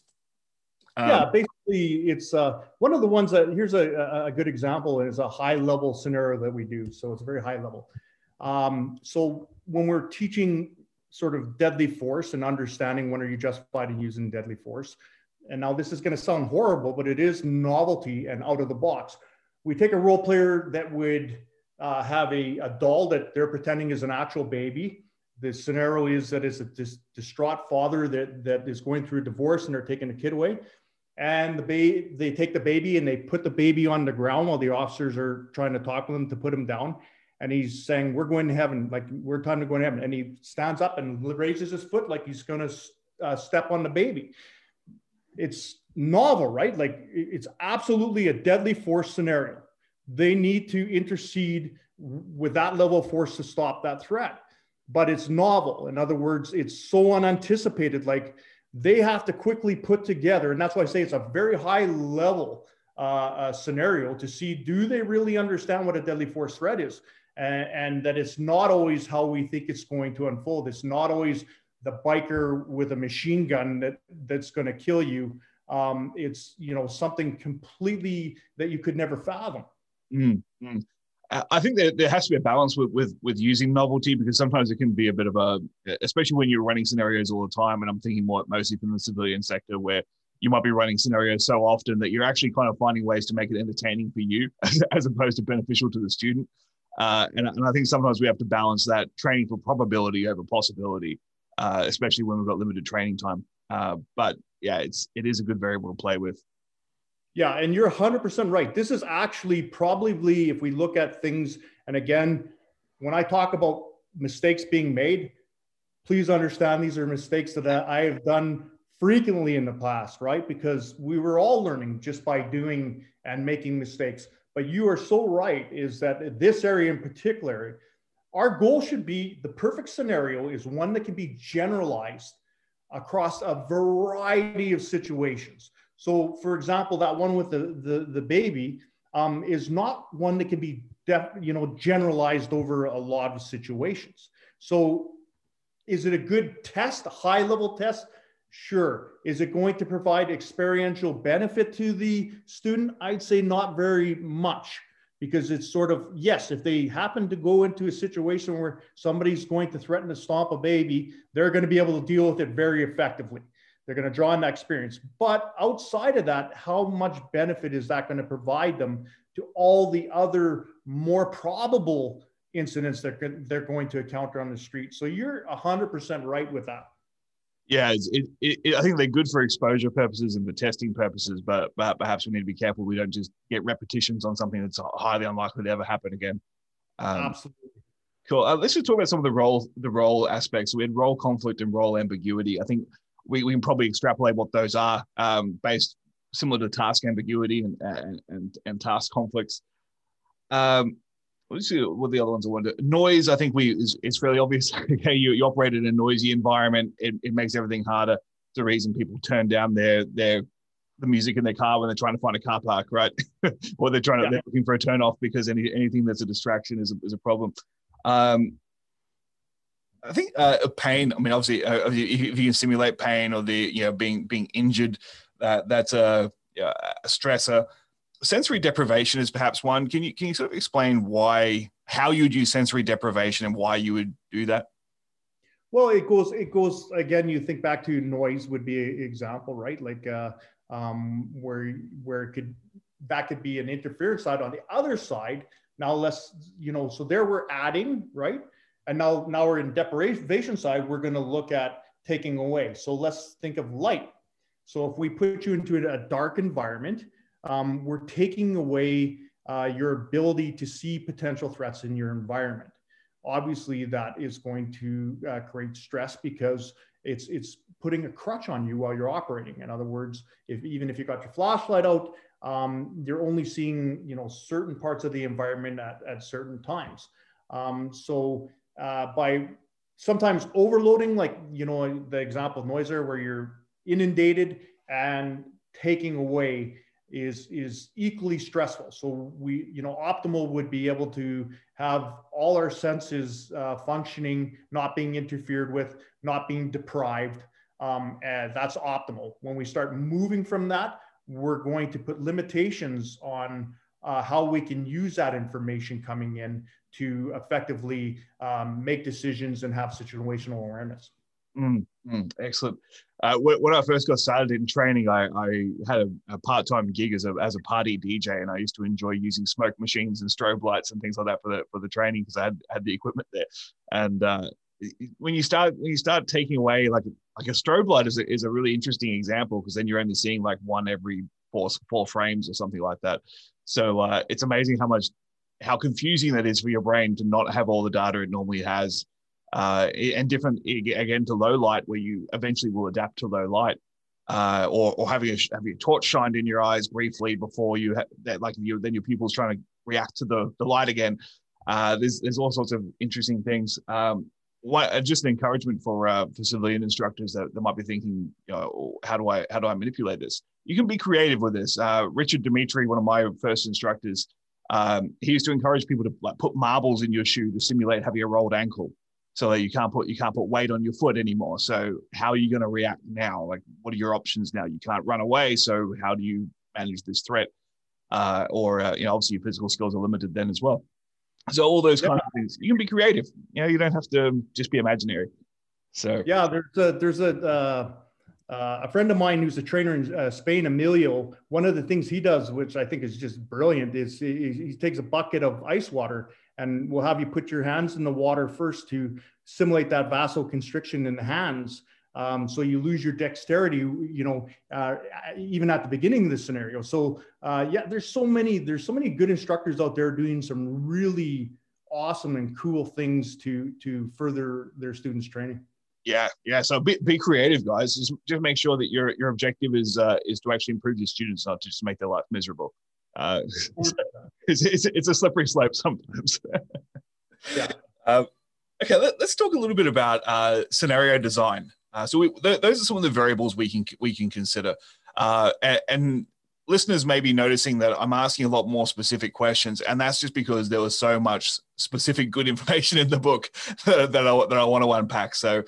Basically, it's one of the ones that, here's a good example, is a high level scenario that we do. So it's a very high level. So when we're teaching sort of deadly force and understanding when are you justified in using deadly force, and now this is going to sound horrible, but it is novelty and out of the box. We take a role player that would have a doll that they're pretending is an actual baby. The scenario is that it's a distraught father that is going through a divorce and they're taking the kid away. And they take the baby and they put the baby on the ground while the officers are trying to talk with him to put him down. And he's saying, we're going to heaven, like we're time to go to heaven. And he stands up and raises his foot like he's going to step on the baby. It's novel, right? Like it's absolutely a deadly force scenario. They need to intercede with that level of force to stop that threat. But it's novel. In other words, it's so unanticipated, like they have to quickly put together. And that's why I say it's a very high level scenario to see, do they really understand what a deadly force threat is? And that it's not always how we think it's going to unfold. It's not always the biker with a machine gun that's going to kill you. It's, something completely that you could never fathom. Mm-hmm. I think there has to be a balance with using novelty, because sometimes it can be a bit of especially when you're running scenarios all the time. And I'm thinking mostly from the civilian sector, where you might be running scenarios so often that you're actually kind of finding ways to make it entertaining for you as opposed to beneficial to the student. And I think sometimes we have to balance that training for probability over possibility, especially when we've got limited training time. But yeah, it is a good variable to play with. Yeah, and you're 100% right. This is actually probably, if we look at things, and again, when I talk about mistakes being made, please understand these are mistakes that I have done frequently in the past, right? Because we were all learning just by doing and making mistakes. But you are so right, is that this area in particular, our goal should be, the perfect scenario is one that can be generalized across a variety of situations. So, for example, that one with the baby is not one that can be generalized over a lot of situations. So, is it a good test, a high-level test? Sure. Is it going to provide experiential benefit to the student? I'd say not very much, because it's sort of, yes, if they happen to go into a situation where somebody's going to threaten to stomp a baby, they're going to be able to deal with it very effectively. They're going to draw on that experience. But outside of that, how much benefit is that going to provide them to all the other more probable incidents that they're going to encounter on the street? So you're 100% right with that. Yeah, I think they're good for exposure purposes and for testing purposes, but perhaps we need to be careful we don't just get repetitions on something that's highly unlikely to ever happen again. Absolutely. Cool. Let's just talk about some of the role aspects. We had role conflict and role ambiguity. I think we can probably extrapolate what those are, based similar to task ambiguity and task conflicts. Let's see what the other ones I wonder. Noise, I think it's fairly obvious. Okay, you operate in a noisy environment. It makes everything harder. It's the reason people turn down the music in their car when they're trying to find a car park, right? Or they're looking for a turn off, because anything that's a distraction is a problem. I think pain. I mean, obviously, if you can simulate pain or being injured, that's a stressor. Sensory deprivation is perhaps one. Can you sort of explain how you would use sensory deprivation and why you would do that? Well, it goes again. You think back to noise would be an example, right? Like where that could be an interference side. On the other side, now so there we're adding, right? And now we're in deprivation side. We're going to look at taking away. So let's think of light. So if we put you into a dark environment, we're taking away your ability to see potential threats in your environment. Obviously, that is going to create stress, because it's putting a crutch on you while you're operating. In other words, even if you got your flashlight out, you're only seeing certain parts of the environment at certain times. So by sometimes overloading, like the example of Noiser, where you're inundated, and taking away is equally stressful. So optimal would be able to have all our senses functioning, not being interfered with, not being deprived. And that's optimal. When we start moving from that, we're going to put limitations on how we can use that information coming in to effectively make decisions and have situational awareness. Excellent. When I first got started in training, I had a part-time gig as a party DJ, and I used to enjoy using smoke machines and strobe lights and things like that for the training, because I had the equipment there. And when you start taking away like a strobe light is a really interesting example, because then you're only seeing like one every four frames or something like that. So it's amazing how confusing that is for your brain to not have all the data it normally has. And different again to low light, where you eventually will adapt to low light, or having a torch shined in your eyes briefly before then your pupils trying to react to the light again. There's all sorts of interesting things. Just an encouragement for civilian instructors that might be thinking, how do I manipulate this? You can be creative with this. Richard Dimitri, one of my first instructors, he used to encourage people to put marbles in your shoe to simulate having a rolled ankle, so that you can't put weight on your foot anymore. So how are you going to react now? Like, what are your options now? You can't run away. So how do you manage this threat? Obviously your physical skills are limited then as well. So all those kind of things, you can be creative. You don't have to just be imaginary. So yeah, there's a friend of mine who's a trainer in Spain, Emilio. One of the things he does, which I think is just brilliant, is he takes a bucket of ice water and we'll have you put your hands in the water first to simulate that vasoconstriction in the hands. So you lose your dexterity, even at the beginning of the scenario. So yeah, there's so many good instructors out there doing some really awesome and cool things to further their students' training. Yeah. So be creative, guys. Just make sure that your objective is to actually improve your students, not to just make their life miserable. It's a slippery slope sometimes. Yeah. Okay, let's talk a little bit about scenario design. So those are some of the variables we can consider, and listeners may be noticing that I'm asking a lot more specific questions, and that's just because there was so much specific good information in the book that I want to unpack. So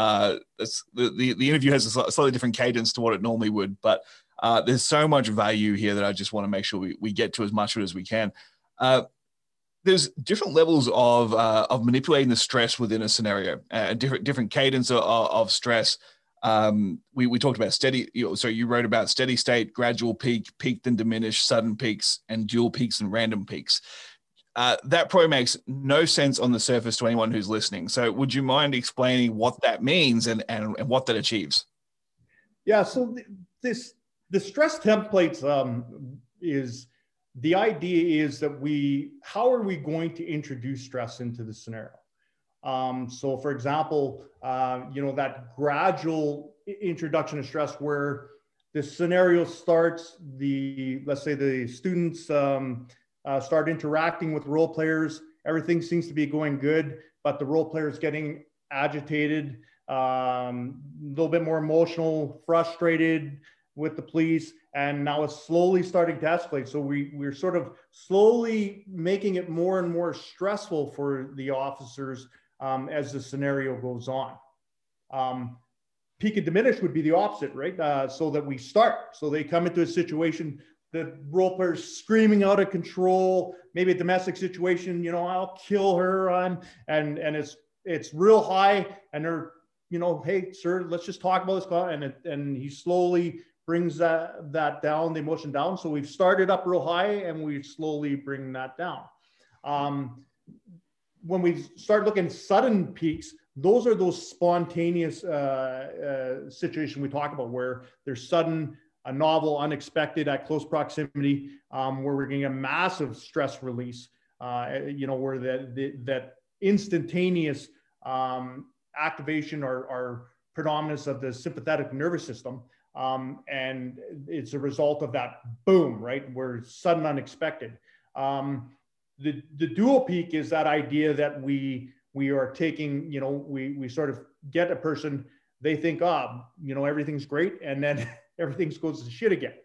the interview has a slightly different cadence to what it normally would, but there's so much value here that I just want to make sure we get to as much of it as we can. There's different levels of manipulating the stress within a scenario, different cadence of stress. We talked about steady. So you wrote about steady state, gradual peak, peaked and diminished, sudden peaks, and dual peaks and random peaks. That probably makes no sense on the surface to anyone who's listening. So would you mind explaining what that means and what that achieves? Yeah. So the stress templates is. The idea is that how are we going to introduce stress into the scenario? So for example, that gradual introduction of stress where the scenario starts, let's say the students start interacting with role players, everything seems to be going good, but the role player is getting agitated, a little bit more emotional, frustrated with the police, and now it's slowly starting to escalate. So we're sort of slowly making it more and more stressful for the officers as the scenario goes on. Peak and diminish would be the opposite, right? So that we start. So they come into a situation, the role player's screaming out of control, maybe a domestic situation, I'll kill her, and it's real high, and they're, hey, sir, let's just talk about this. And he slowly brings that down, the emotion down. So we've started up real high and we slowly bring that down. When we start looking at sudden peaks, those are those spontaneous situations we talk about where there's sudden, a novel, unexpected at close proximity, where we're getting a massive stress release, where that instantaneous activation or predominance of the sympathetic nervous system. And it's a result of that boom, right? Where it's sudden, unexpected. The dual peak is that idea that we are taking, we sort of get a person, they think, everything's great, and then everything goes to shit again.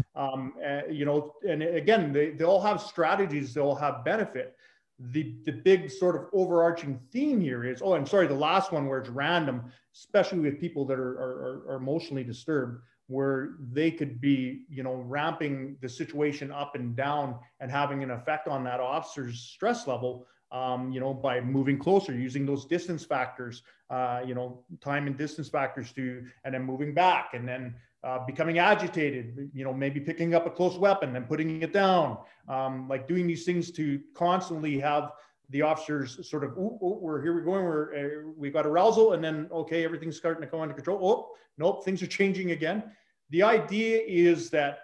And again, they all have strategies, they all have benefit. The big sort of overarching theme here is, the last one where it's random, especially with people that are emotionally disturbed, where they could be, ramping the situation up and down and having an effect on that officer's stress level, by moving closer, using those distance factors, time and distance factors and then moving back, and then becoming agitated, maybe picking up a close weapon and putting it down, like doing these things to constantly have the officers sort of, here we're going, we got arousal, and then, okay, everything's starting to come under control. Oh, nope, things are changing again. The idea is that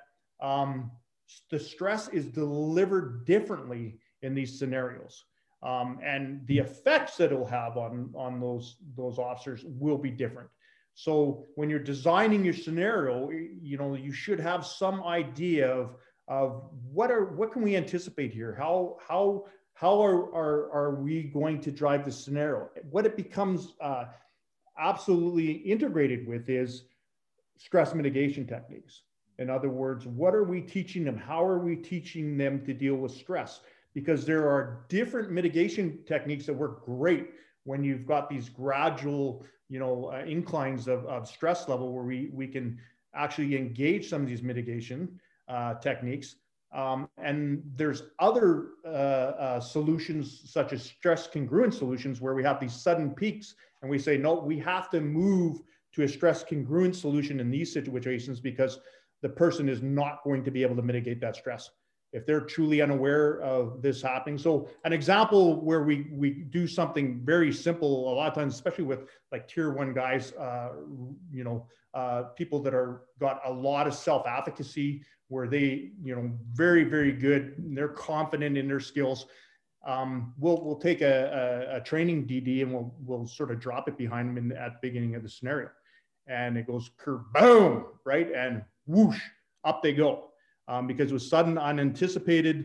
the stress is delivered differently in these scenarios. And the effects that it'll have on those officers will be different. So when you're designing your scenario, you should have some idea of what can we anticipate here? How are we going to drive the scenario? What it becomes absolutely integrated with is stress mitigation techniques. In other words, what are we teaching them? How are we teaching them to deal with stress? Because there are different mitigation techniques that work great when you've got these gradual, inclines of stress level where we can actually engage some of these mitigation techniques. And there's other solutions such as stress congruent solutions where we have these sudden peaks and we say, no, we have to move to a stress congruent solution in these situations because the person is not going to be able to mitigate that stress. if they're truly unaware of this happening. So an example where we do something very simple a lot of times, especially with like tier one guys, people that are got a lot of self-efficacy, where they, very, very good, and they're confident in their skills. We'll take a training DD and we'll sort of drop it behind them at the beginning of the scenario, and it goes kerboom, right? And whoosh, up they go. Because it was sudden, unanticipated,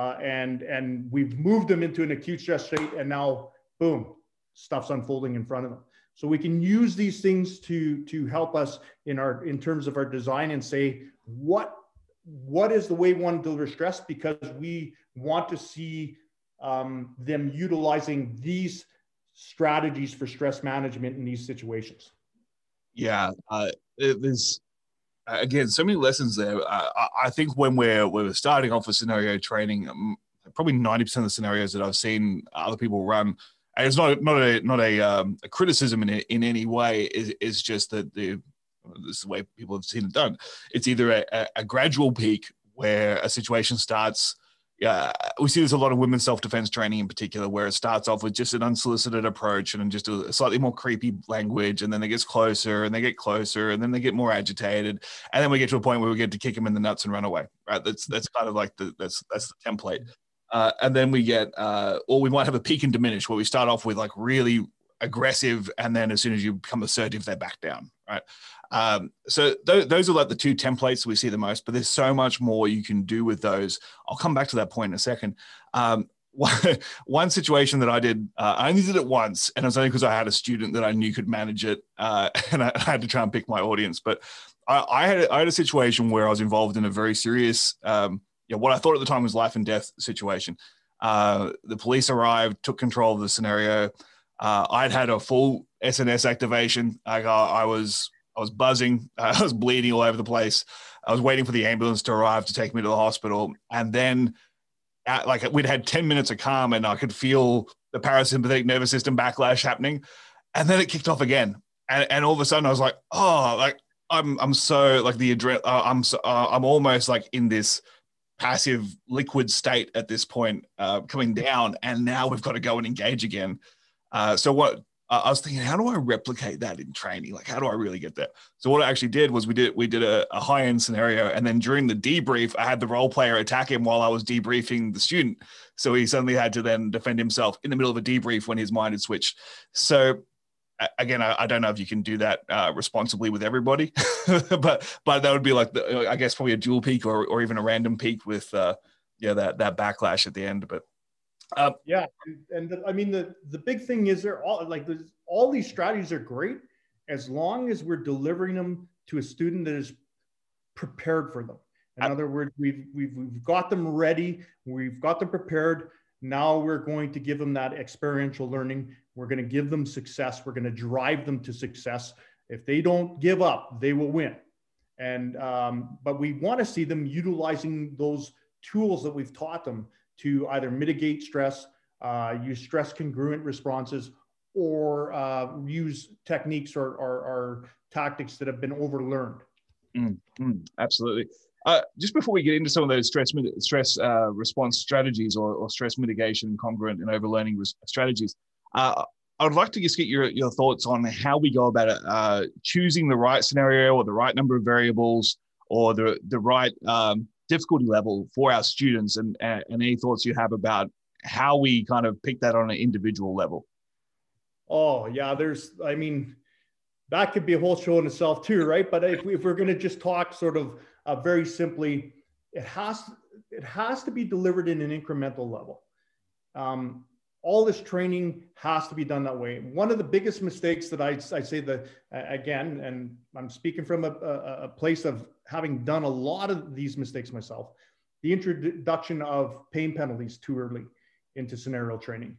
and we've moved them into an acute stress state, and now, boom, stuff's unfolding in front of them. So we can use these things to help us in terms of our design, and say what is the way we want to deliver stress, because we want to see them utilizing these strategies for stress management in these situations. Yeah, there's again so many lessons there. I think when we're starting off with scenario training, probably 90% of the scenarios that I've seen other people run, and it's not a criticism in any way, is just that this is the way people have seen it done. It's either a gradual peak where a situation starts. Yeah, we see there's a lot of women's self-defense training in particular, where it starts off with just an unsolicited approach and just a slightly more creepy language, and then it gets closer and they get closer, and then they get more agitated, and then we get to a point where we get to kick them in the nuts and run away. Right? That's kind of like that's the template. And then we get, or we might have a peak and diminish, where we start off with like really aggressive, and then as soon as you become assertive, they back down. Right? So those are like the two templates we see the most, but there's so much more you can do with those. I'll come back to that point in a second. One situation that I did, I only did it once, and it was only because I had a student that I knew could manage it, and I had to try and pick my audience. But I had a situation where I was involved in a very serious, what I thought at the time was life and death situation. The police arrived, took control of the scenario. I'd had a full SNS activation. I was buzzing. I was bleeding all over the place. I was waiting for the ambulance to arrive to take me to the hospital. And then we'd had 10 minutes of calm, and I could feel the parasympathetic nervous system backlash happening. And then it kicked off again. And all of a sudden I was like, I'm so like the adrenaline. I'm almost like in this passive liquid state at this point, coming down. And now we've got to go and engage again. So what I was thinking, how do I replicate that in training? Like, how do I really get there? So what I actually did was we did a high-end scenario, and then during the debrief, I had the role player attack him while I was debriefing the student. So he suddenly had to then defend himself in the middle of a debrief when his mind had switched. So again, I don't know if you can do that responsibly with everybody, but that would be like I guess probably a dual peak or even a random peak with that backlash at the end, but. I mean, the big thing is all these strategies are great as long as we're delivering them to a student that is prepared for them. In other words, we've got them ready, we've got them prepared. Now we're going to give them that experiential learning. We're going to give them success. We're going to drive them to success. If they don't give up, they will win. And but we want to see them utilizing those tools that we've taught them to either mitigate stress, use stress congruent responses, or use techniques or tactics that have been overlearned. Absolutely. Just before we get into some of those stress response strategies or stress mitigation congruent and overlearning strategies, I would like to just get your thoughts on how we go about choosing the right scenario or the right number of variables or the right difficulty level for our students, and any thoughts you have about how we kind of pick that on an individual level. Oh yeah, that could be a whole show in itself too, right? But if we're going to just talk sort of very simply, it has to be delivered in an incremental level. All this training has to be done that way. One of the biggest mistakes that I say that again, and I'm speaking from a place of having done a lot of these mistakes myself, the introduction of pain penalties too early into scenario training.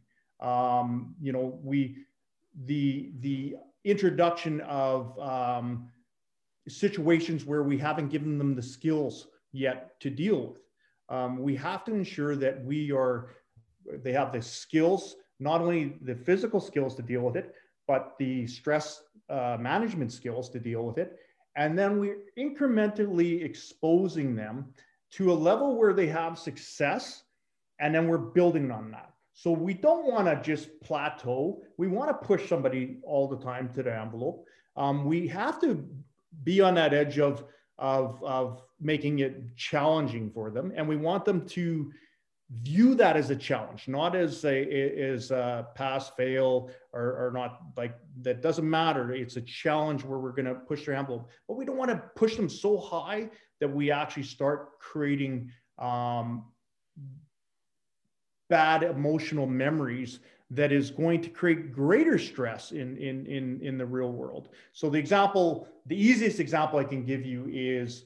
The introduction of situations where we haven't given them the skills yet to deal with. We have to ensure that they have the skills, not only the physical skills to deal with it, but the stress management skills to deal with it. And then we're incrementally exposing them to a level where they have success, and then we're building on that. So we don't want to just plateau. We want to push somebody all the time to the envelope. We have to be on that edge of making it challenging for them, and we want them to view that as a challenge, not as a pass, fail, or not. Like, that doesn't matter. It's a challenge where we're going to push their envelope, but we don't want to push them so high that we actually start creating bad emotional memories that is going to create greater stress in the real world. So the easiest example I can give you is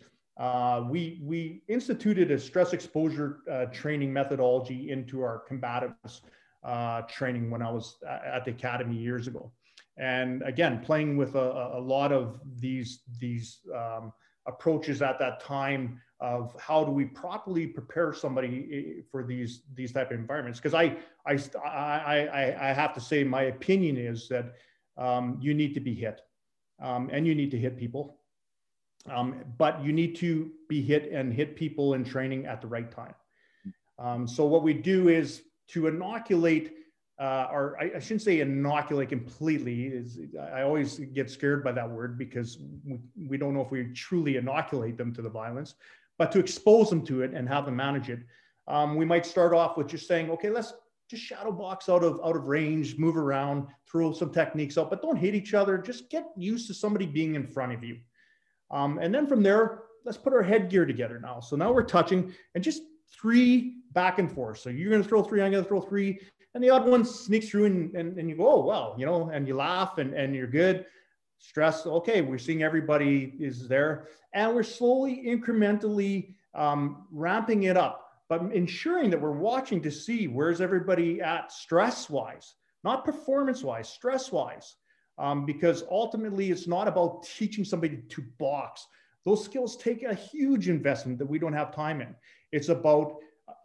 we instituted a stress exposure training methodology into our combatives training when I was at the academy years ago. And again, playing with a lot of these approaches at that time of how do we properly prepare somebody for these type of environments. Because I have to say, my opinion is that you need to be hit, and you need to hit people. But you need to be hit people in training at the right time. So what we do is to inoculate, or I shouldn't say inoculate completely. I always get scared by that word, because we don't know if we truly inoculate them to the violence, but to expose them to it and have them manage it. We might start off with just saying, okay, let's just shadow box out of range, move around, throw some techniques out, but don't hit each other. Just get used to somebody being in front of you. And then from there, let's put our headgear together now. So now we're touching, and just 3 back and forth. So you're going to throw 3, I'm going to throw 3, and the odd one sneaks through, and you go, oh, well, and you laugh, and you're good. Stress, okay, we're seeing everybody is there, and we're slowly, incrementally ramping it up, but ensuring that we're watching to see where's everybody at stress-wise, not performance-wise, stress-wise. Because ultimately it's not about teaching somebody to box. Those skills take a huge investment that we don't have time in. It's about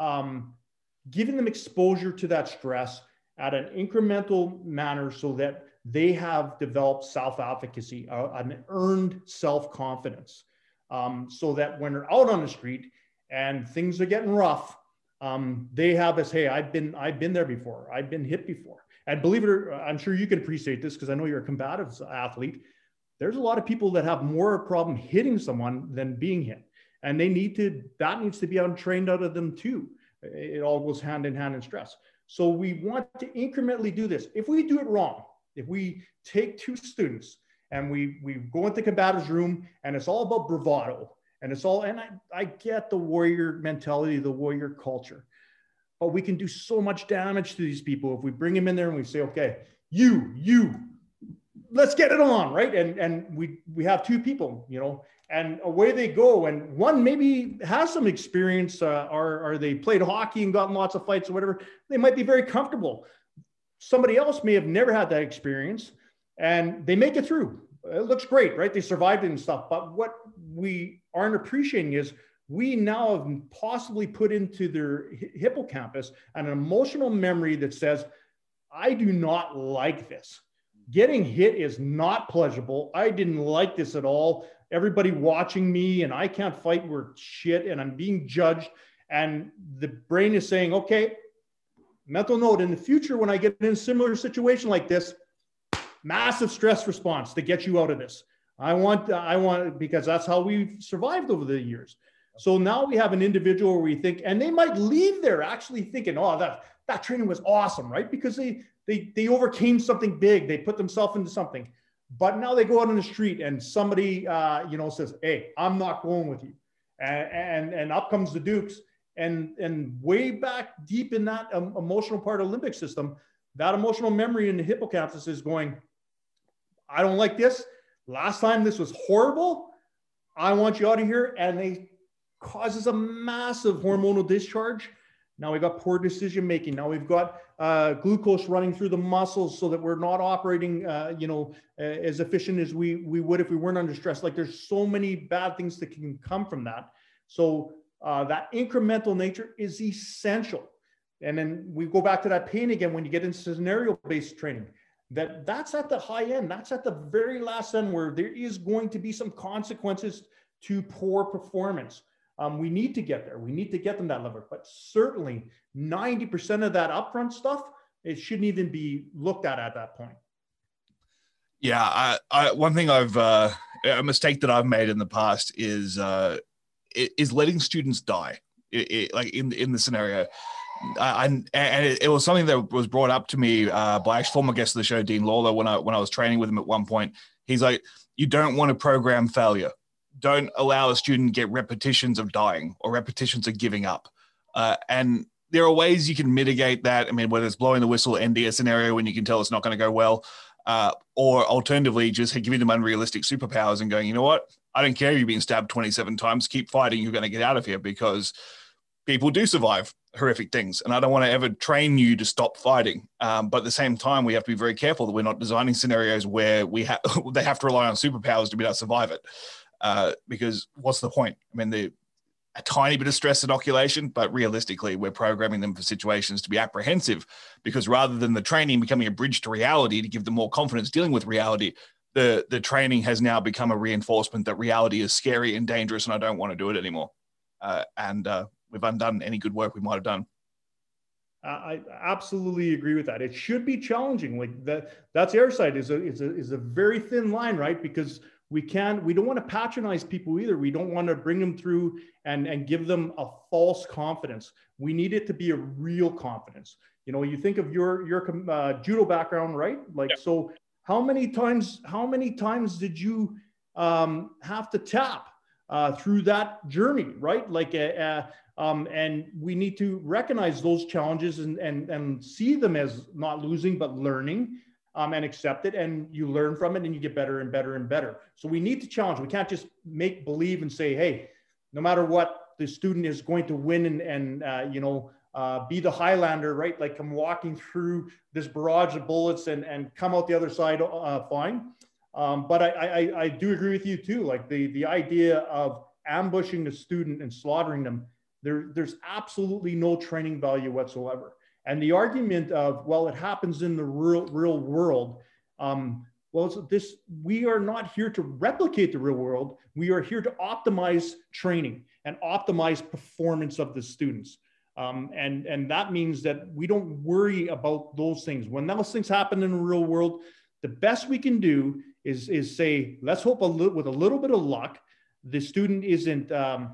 giving them exposure to that stress at an incremental manner so that they have developed self-advocacy, an earned self-confidence, so that when they're out on the street and things are getting rough, they have this, hey, I've been there before. I've been hit before. And believe it or I'm sure you can appreciate this, because I know you're a combative athlete. There's a lot of people that have more problem hitting someone than being hit. And that needs to be untrained out of them too. It all goes hand in hand in stress. So we want to incrementally do this. If we do it wrong, if we take 2 students and we go into combatives room and it's all about bravado, and I get the warrior mentality, the warrior culture. But we can do so much damage to these people if we bring them in there and we say, okay, you, let's get it on, right? And we have 2 people, and away they go. And one maybe has some experience, or they played hockey and gotten lots of fights or whatever. They might be very comfortable. Somebody else may have never had that experience, and they make it through. It looks great, right? They survived it and stuff. But what we aren't appreciating is we now have possibly put into their hippocampus an emotional memory that says, I do not like this. Getting hit is not pleasurable. I didn't like this at all. Everybody watching me, and I can't fight, we're shit, and I'm being judged. And the brain is saying, okay, mental note, in the future, when I get in a similar situation like this, massive stress response to get you out of this. I want, because that's how we've survived over the years. So now we have an individual where we think, and they might leave there actually thinking, oh, that training was awesome, right? Because they overcame something big. They put themselves into something. But now they go out on the street and somebody, says, hey, I'm not going with you. And up comes the Dukes. And way back deep in that emotional part of the limbic system, that emotional memory in the hippocampus is going, I don't like this. Last time this was horrible. I want you out of here. And they causes a massive hormonal discharge. Now we've got poor decision making. Now we've got glucose running through the muscles so that we're not operating, as efficient as we would if we weren't under stress. Like, there's so many bad things that can come from that. So that incremental nature is essential. And then we go back to that pain again when you get into scenario-based training. That's at the high end. That's at the very last end where there is going to be some consequences to poor performance. We need to get there. We need to get them that level. But certainly 90% of that upfront stuff, it shouldn't even be looked at that point. Yeah, one thing a mistake that I've made in the past is letting students die. Like in the scenario, and it was something that was brought up to me by actually former guest of the show, Dean Lawler, when I was training with him at one point. He's like, you don't want to program failure. Don't allow a student get repetitions of dying or repetitions of giving up. And there are ways you can mitigate that. I mean, whether it's blowing the whistle, ending a scenario when you can tell it's not going to go well, or alternatively, just giving them unrealistic superpowers and going, you know what? I don't care if you've been stabbed 27 times. Keep fighting. You're going to get out of here, because people do survive horrific things. And I don't want to ever train you to stop fighting. But at the same time, we have to be very careful that we're not designing scenarios where they have to rely on superpowers to be able to survive it. Because what's the point? I mean, a tiny bit of stress inoculation, but realistically, we're programming them for situations to be apprehensive, because rather than the training becoming a bridge to reality to give them more confidence dealing with reality, the training has now become a reinforcement that reality is scary and dangerous, and I don't want to do it anymore. And we've undone any good work we might have done. I absolutely agree with that. It should be challenging. Like that's the other side is a very thin line, right? Because we don't want to patronize people either. We don't want to bring them through and give them a false confidence. We need it to be a real confidence. You know, you think of your judo background, right? Like, yeah. So how many times did you have to tap through that journey, right? Like, and we need to recognize those challenges and see them as not losing, but learning. And accept it, and you learn from it, and you get better and better and better. So we need to challenge. We can't just make believe and say, hey, no matter what, the student is going to win and be the Highlander, right? Like come walking through this barrage of bullets and come out the other side fine. But I do agree with you too. Like the idea of ambushing the student and slaughtering them, there's absolutely no training value whatsoever. And the argument of, well, it happens in the real world. We are not here to replicate the real world. We are here to optimize training and optimize performance of the students. And that means that we don't worry about those things. When those things happen in the real world, the best we can do is say, let's hope with a little bit of luck, the student isn't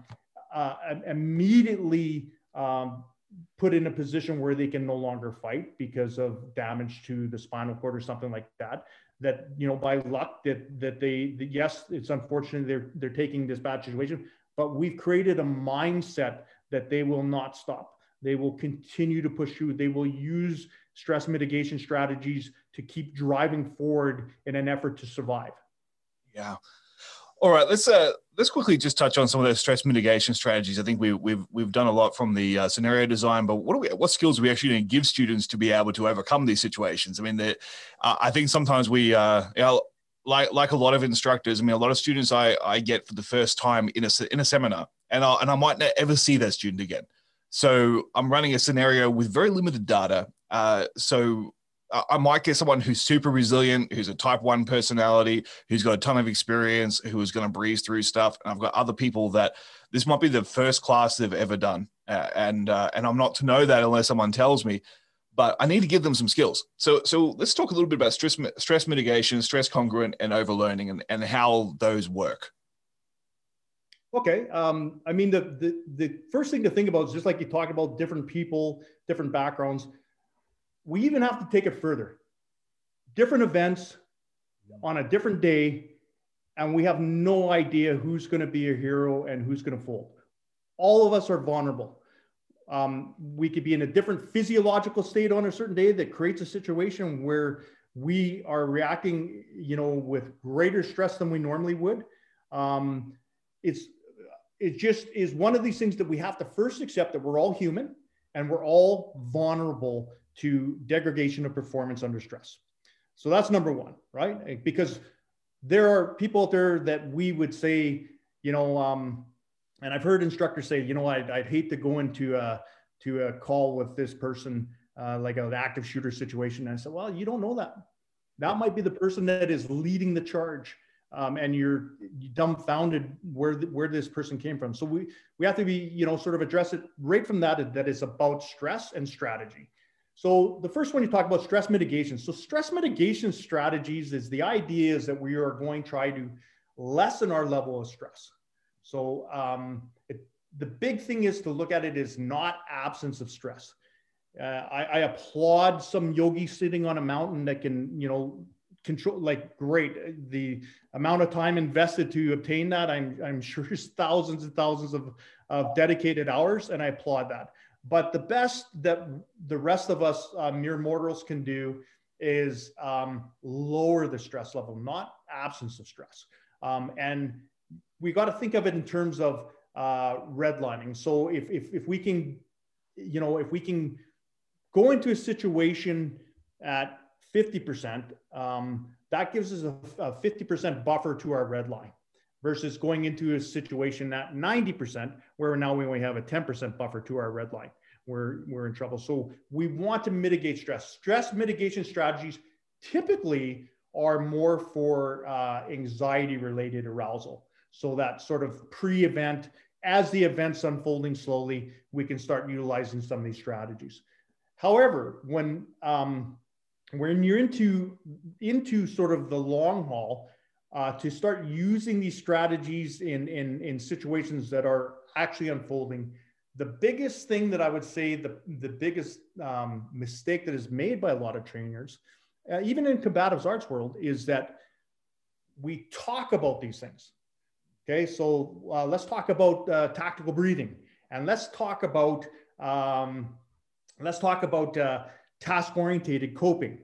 immediately put in a position where they can no longer fight because of damage to the spinal cord or something like that. That, you know, by luck yes, it's unfortunate they're taking this bad situation, but we've created a mindset that they will not stop. They will continue to push through. They will use stress mitigation strategies to keep driving forward in an effort to survive. Yeah. All right, let's quickly just touch on some of those stress mitigation strategies. I think we've done a lot from the scenario design, but what skills are we actually going to give students to be able to overcome these situations? I mean, I think sometimes we, like a lot of instructors, I mean, a lot of students I get for the first time in a seminar, and I might not ever see that student again. So I'm running a scenario with very limited data. So I might get someone who's super resilient, who's a type 1 personality, who's got a ton of experience, who is going to breeze through stuff. And I've got other people that this might be the first class they've ever done. And I'm not to know that unless someone tells me, but I need to give them some skills. So let's talk a little bit about stress mitigation, stress congruent, and overlearning, and how those work. Okay. I mean, the first thing to think about is just like you talk about different people, different backgrounds. We even have to take it further. Different events on a different day, and we have no idea who's going to be a hero and who's going to fold. All of us are vulnerable. We could be in a different physiological state on a certain day that creates a situation where we are reacting, you know, with greater stress than we normally would. It just is one of these things that we have to first accept that we're all human and we're all vulnerable to degradation of performance under stress. So that's number one, right? Because there are people out there that we would say, you know, and I've heard instructors say, you know, I'd hate to go into a call with this person, like an active shooter situation. And I said, well, you don't know that. That might be the person that is leading the charge. and you're dumbfounded where this person came from. So we have to be, sort of address it right from that it's about stress and strategy. So the first one, you talk about stress mitigation. So stress mitigation strategies is the idea is that we are going to try to lessen our level of stress. So the big thing is to look at it as not absence of stress. I applaud some yogi sitting on a mountain that can, control, like, great. The amount of time invested to obtain that, I'm sure is thousands and thousands of dedicated hours, and I applaud that. But the best that the rest of us mere mortals can do is lower the stress level, not absence of stress. And we got to think of it in terms of redlining. So if we can, if we can go into a situation at 50%, that gives us a 50% buffer to our red line versus going into a situation at 90% where now we only have a 10% buffer to our red line. We're in trouble. So we want to mitigate stress. Stress mitigation strategies typically are more for anxiety related arousal. So that sort of pre-event, as the event's unfolding slowly, we can start utilizing some of these strategies. However, when you're into sort of the long haul, to start using these strategies in situations that are actually unfolding, the biggest thing that I would say, the biggest mistake that is made by a lot of trainers, even in combatives arts world, is that we talk about these things. Okay, so let's talk about tactical breathing, and let's talk about task-oriented coping,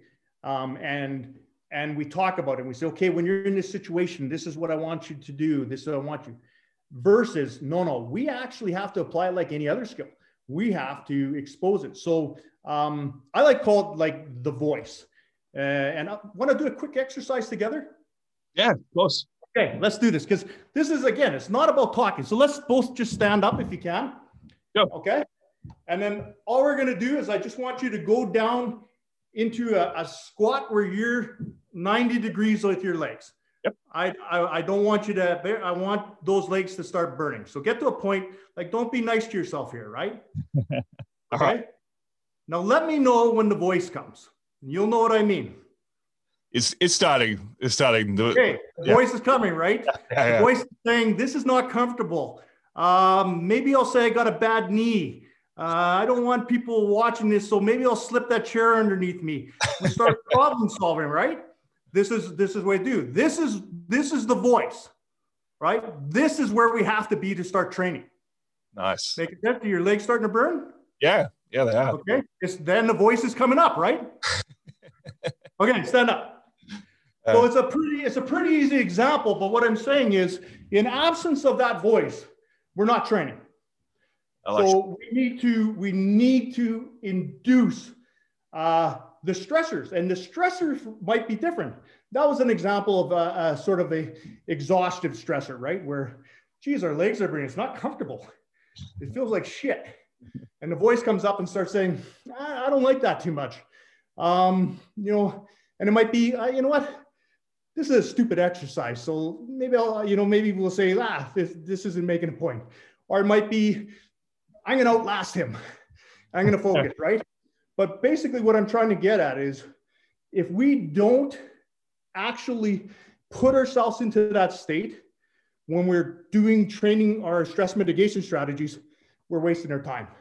and we talk about it. And we say, okay, when you're in this situation, this is what I want you to do. This is what I want you. Versus, no, we actually have to apply it like any other skill. We have to expose it. So I like call it like the voice. And I want to do a quick exercise together. Yeah, of course. Okay, let's do this, because this is, again, it's not about talking. So let's both just stand up if you can. Yep. Okay. And then all we're going to do is I just want you to go down into a squat where you're 90 degrees with your legs. Yep. I don't want you to, I want those legs to start burning. So get to a point, like, don't be nice to yourself here, right? Okay. Right. Now let me know when the voice comes. You'll know what I mean. It's starting. It's starting. Okay. The voice is coming, right? The voice is saying, this is not comfortable. Maybe I'll say I got a bad knee. I don't want people watching this, so maybe I'll slip that chair underneath me. We start problem solving, right? This is what I do. This is the voice, right? This is where we have to be to start training. Nice. Make sense? Are your legs starting to burn? Yeah, they are. Okay. Then the voice is coming up, right? Okay, stand up. So it's a pretty easy example, but what I'm saying is, in absence of that voice, we're not training. So we need to induce the stressors, and the stressors might be different. That was an example of a sort of a exhaustive stressor, right? Where, geez, our legs are burning. It's not comfortable. It feels like shit. And the voice comes up and starts saying, I don't like that too much. And it might be, you know what? This is a stupid exercise. So maybe maybe we'll say, this isn't making a point. Or it might be, I'm going to outlast him. I'm going to focus, right? But basically what I'm trying to get at is, if we don't actually put ourselves into that state when we're doing training or stress mitigation strategies, we're wasting our time.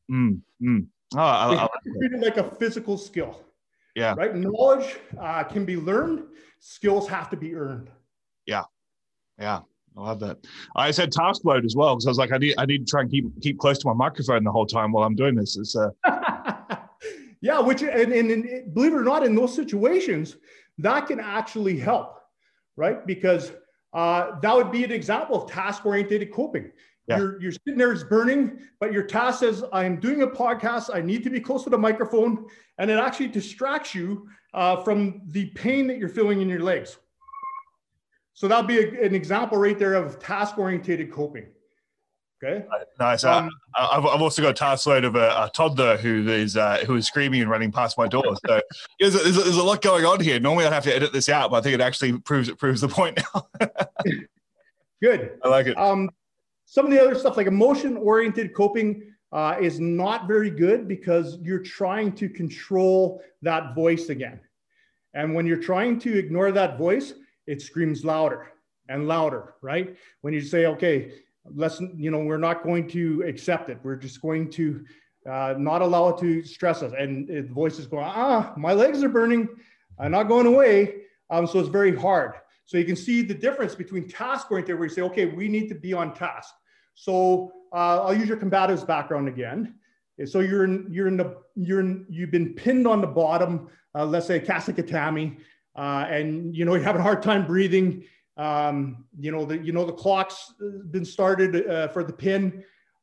I have to treat it like a physical skill. Yeah. Right. Knowledge can be learned. Skills have to be earned. Yeah. I love that. I said task load as well, because I was like, I need to try and keep close to my microphone the whole time while I'm doing this. It's yeah, which and believe it or not, in those situations, that can actually help, right? Because that would be an example of task-oriented coping. Yeah. You're sitting there, it's burning, but your task says, I'm doing a podcast, I need to be close to the microphone, and it actually distracts you from the pain that you're feeling in your legs. So that'd be an example right there of task-oriented coping. Okay. Nice. I've also got a task load of a toddler who is screaming and running past my door. So there's a lot going on here. Normally I'd have to edit this out, but I think it actually proves the point now. Good. I like it. Some of the other stuff like emotion-oriented coping is not very good because you're trying to control that voice again. And when you're trying to ignore that voice, it screams louder and louder, right? When you say, okay, we're not going to accept it. We're just going to not allow it to stress us. And the voice is going, my legs are burning. I'm not going away. So it's very hard. So you can see the difference between task oriented where you say, okay, we need to be on task. So I'll use your combatives background again. So you've been pinned on the bottom, let's say Kasekatami, and you're having a hard time breathing. The clock's been started for the pin,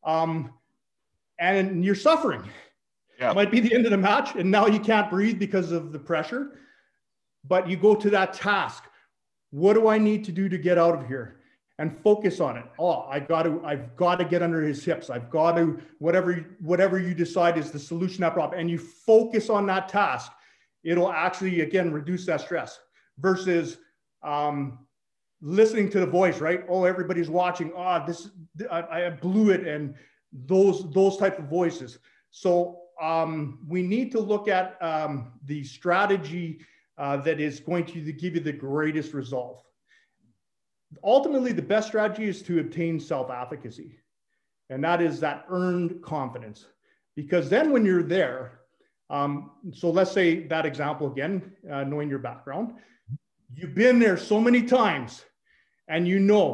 and you're suffering. Yeah. It might be the end of the match, and now you can't breathe because of the pressure. But you go to that task. What do I need to do to get out of here? And focus on it. I've got to get under his hips. I've got to, whatever you decide is the solution to that problem. And you focus on that task, it'll actually, again, reduce that stress versus listening to the voice, right? Oh, everybody's watching. I blew it. And those type of voices. So we need to look at the strategy that is going to give you the greatest result. Ultimately, the best strategy is to obtain self-efficacy. And that is that earned confidence. Because then when you're there, so let's say that example again, knowing your background, you've been there so many times and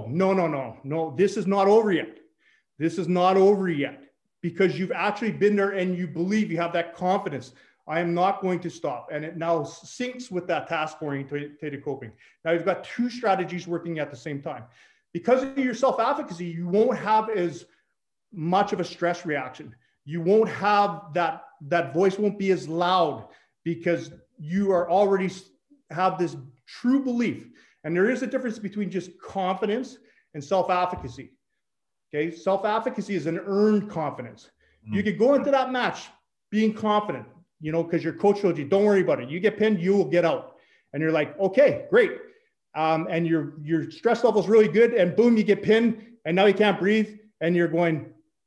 no, this is not over yet. This is not over yet because you've actually been there and you believe you have that confidence. I am not going to stop. And it now syncs with that task-oriented coping. Now you've got two strategies working at the same time. Because of your self-efficacy, you won't have as much of a stress reaction. You won't have that voice won't be as loud because you are already have this true belief. And there is a difference between just confidence and self-efficacy. Okay, self-efficacy is an earned confidence. You could go into that match being confident, because your coach told you, don't worry about it. You get pinned, you will get out. And you're like, okay, great. And your stress level is really good. And boom, you get pinned and now you can't breathe. And you're going,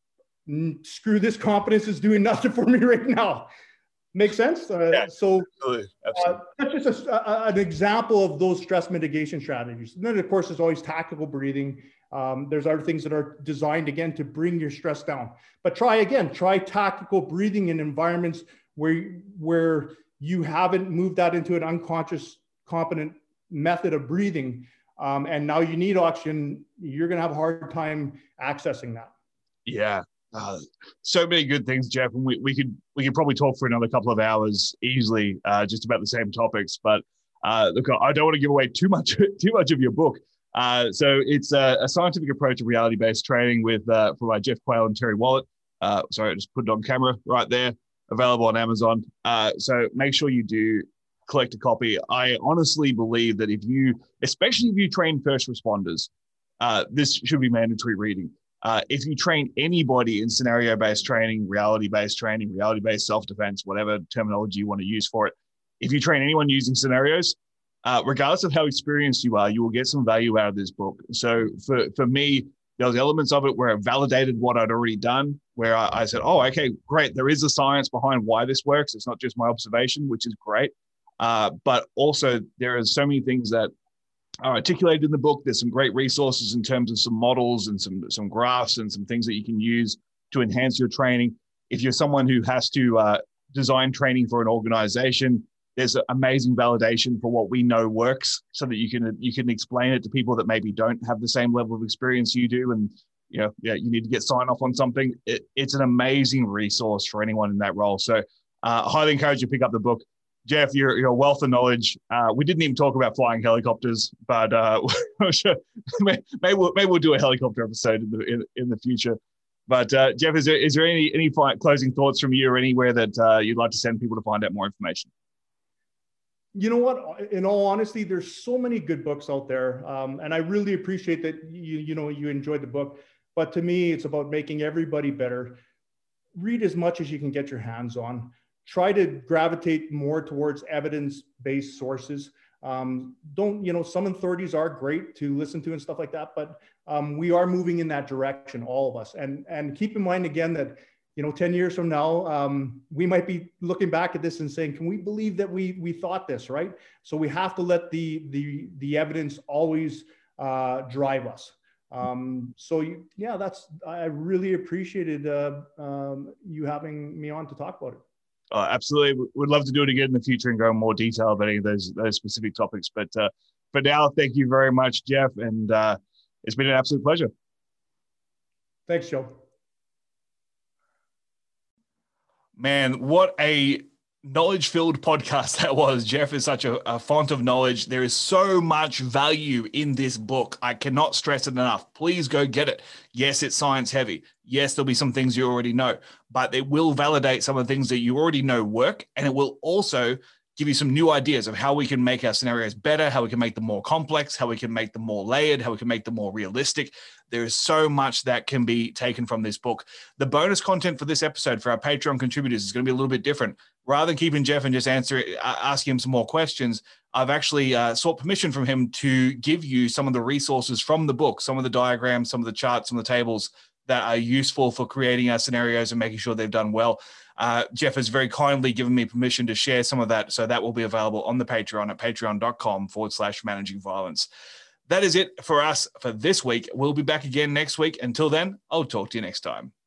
screw this, confidence is doing nothing for me right now. Make sense? Yeah, so absolutely. That's just an example of those stress mitigation strategies. And then of course, there's always tactical breathing. There's other things that are designed again to bring your stress down, but try tactical breathing in environments where you haven't moved that into an unconscious, competent method of breathing. And now you need oxygen. You're going to have a hard time accessing that. Yeah. So many good things, Jeff. And we could probably talk for another couple of hours easily, just about the same topics. But look, I don't want to give away too much of your book. So it's a scientific approach to reality-based training from by Jeff Quayle and Terry Wallet. Sorry, I just put it on camera right there. Available on Amazon. So make sure you do collect a copy. I honestly believe that especially if you train first responders, this should be mandatory reading. If you train anybody in scenario-based training, reality-based self-defense, whatever terminology you want to use for it, if you train anyone using scenarios, regardless of how experienced you are, you will get some value out of this book. So for me, there was elements of it where it validated what I'd already done, where I said, oh, okay, great. There is a science behind why this works. It's not just my observation, which is great. But also there are so many things that are articulated in the book. There's some great resources in terms of some models and some graphs and some things that you can use to enhance your training. If you're someone who has to design training for an organization, there's amazing validation for what we know works so that you can explain it to people that maybe don't have the same level of experience you do. And, you need to get sign off on something. It's an amazing resource for anyone in that role. So highly encourage you to pick up the book. Jeff, you're a wealth of knowledge. We didn't even talk about flying helicopters, but maybe we'll do a helicopter episode in the future. But Jeff, is there any closing thoughts from you or anywhere that you'd like to send people to find out more information? You know what? In all honesty, there's so many good books out there, and I really appreciate that you enjoyed the book. But to me, it's about making everybody better. Read as much as you can get your hands on. Try to gravitate more towards evidence-based sources. Don't, some authorities are great to listen to and stuff like that, but we are moving in that direction, all of us. And keep in mind again that, 10 years from now, we might be looking back at this and saying, can we believe that we thought this, right? So we have to let the evidence always drive us. I really appreciated you having me on to talk about it. Absolutely. We'd love to do it again in the future and go in more detail about any of those specific topics. But for now, thank you very much, Jeff. And it's been an absolute pleasure. Thanks, Joe. Man, what a knowledge-filled podcast that was. Jeff is such a font of knowledge. There is so much value in this book. I cannot stress it enough. Please go get it. Yes, it's science heavy. Yes, there'll be some things you already know, but it will validate some of the things that you already know work, and it will also give you some new ideas of how we can make our scenarios better, how we can make them more complex, how we can make them more layered, how we can make them more realistic. There is so much that can be taken from this book. The bonus content for this episode for our Patreon contributors is going to be a little bit different. Rather than keeping Jeff and just asking him some more questions, I've actually sought permission from him to give you some of the resources from the book, some of the diagrams, some of the charts, some of the tables that are useful for creating our scenarios and making sure they've done well. Jeff has very kindly given me permission to share some of that. So that will be available on the Patreon at patreon.com/managing violence. That is it for us for this week. We'll be back again next week. Until then, I'll talk to you next time.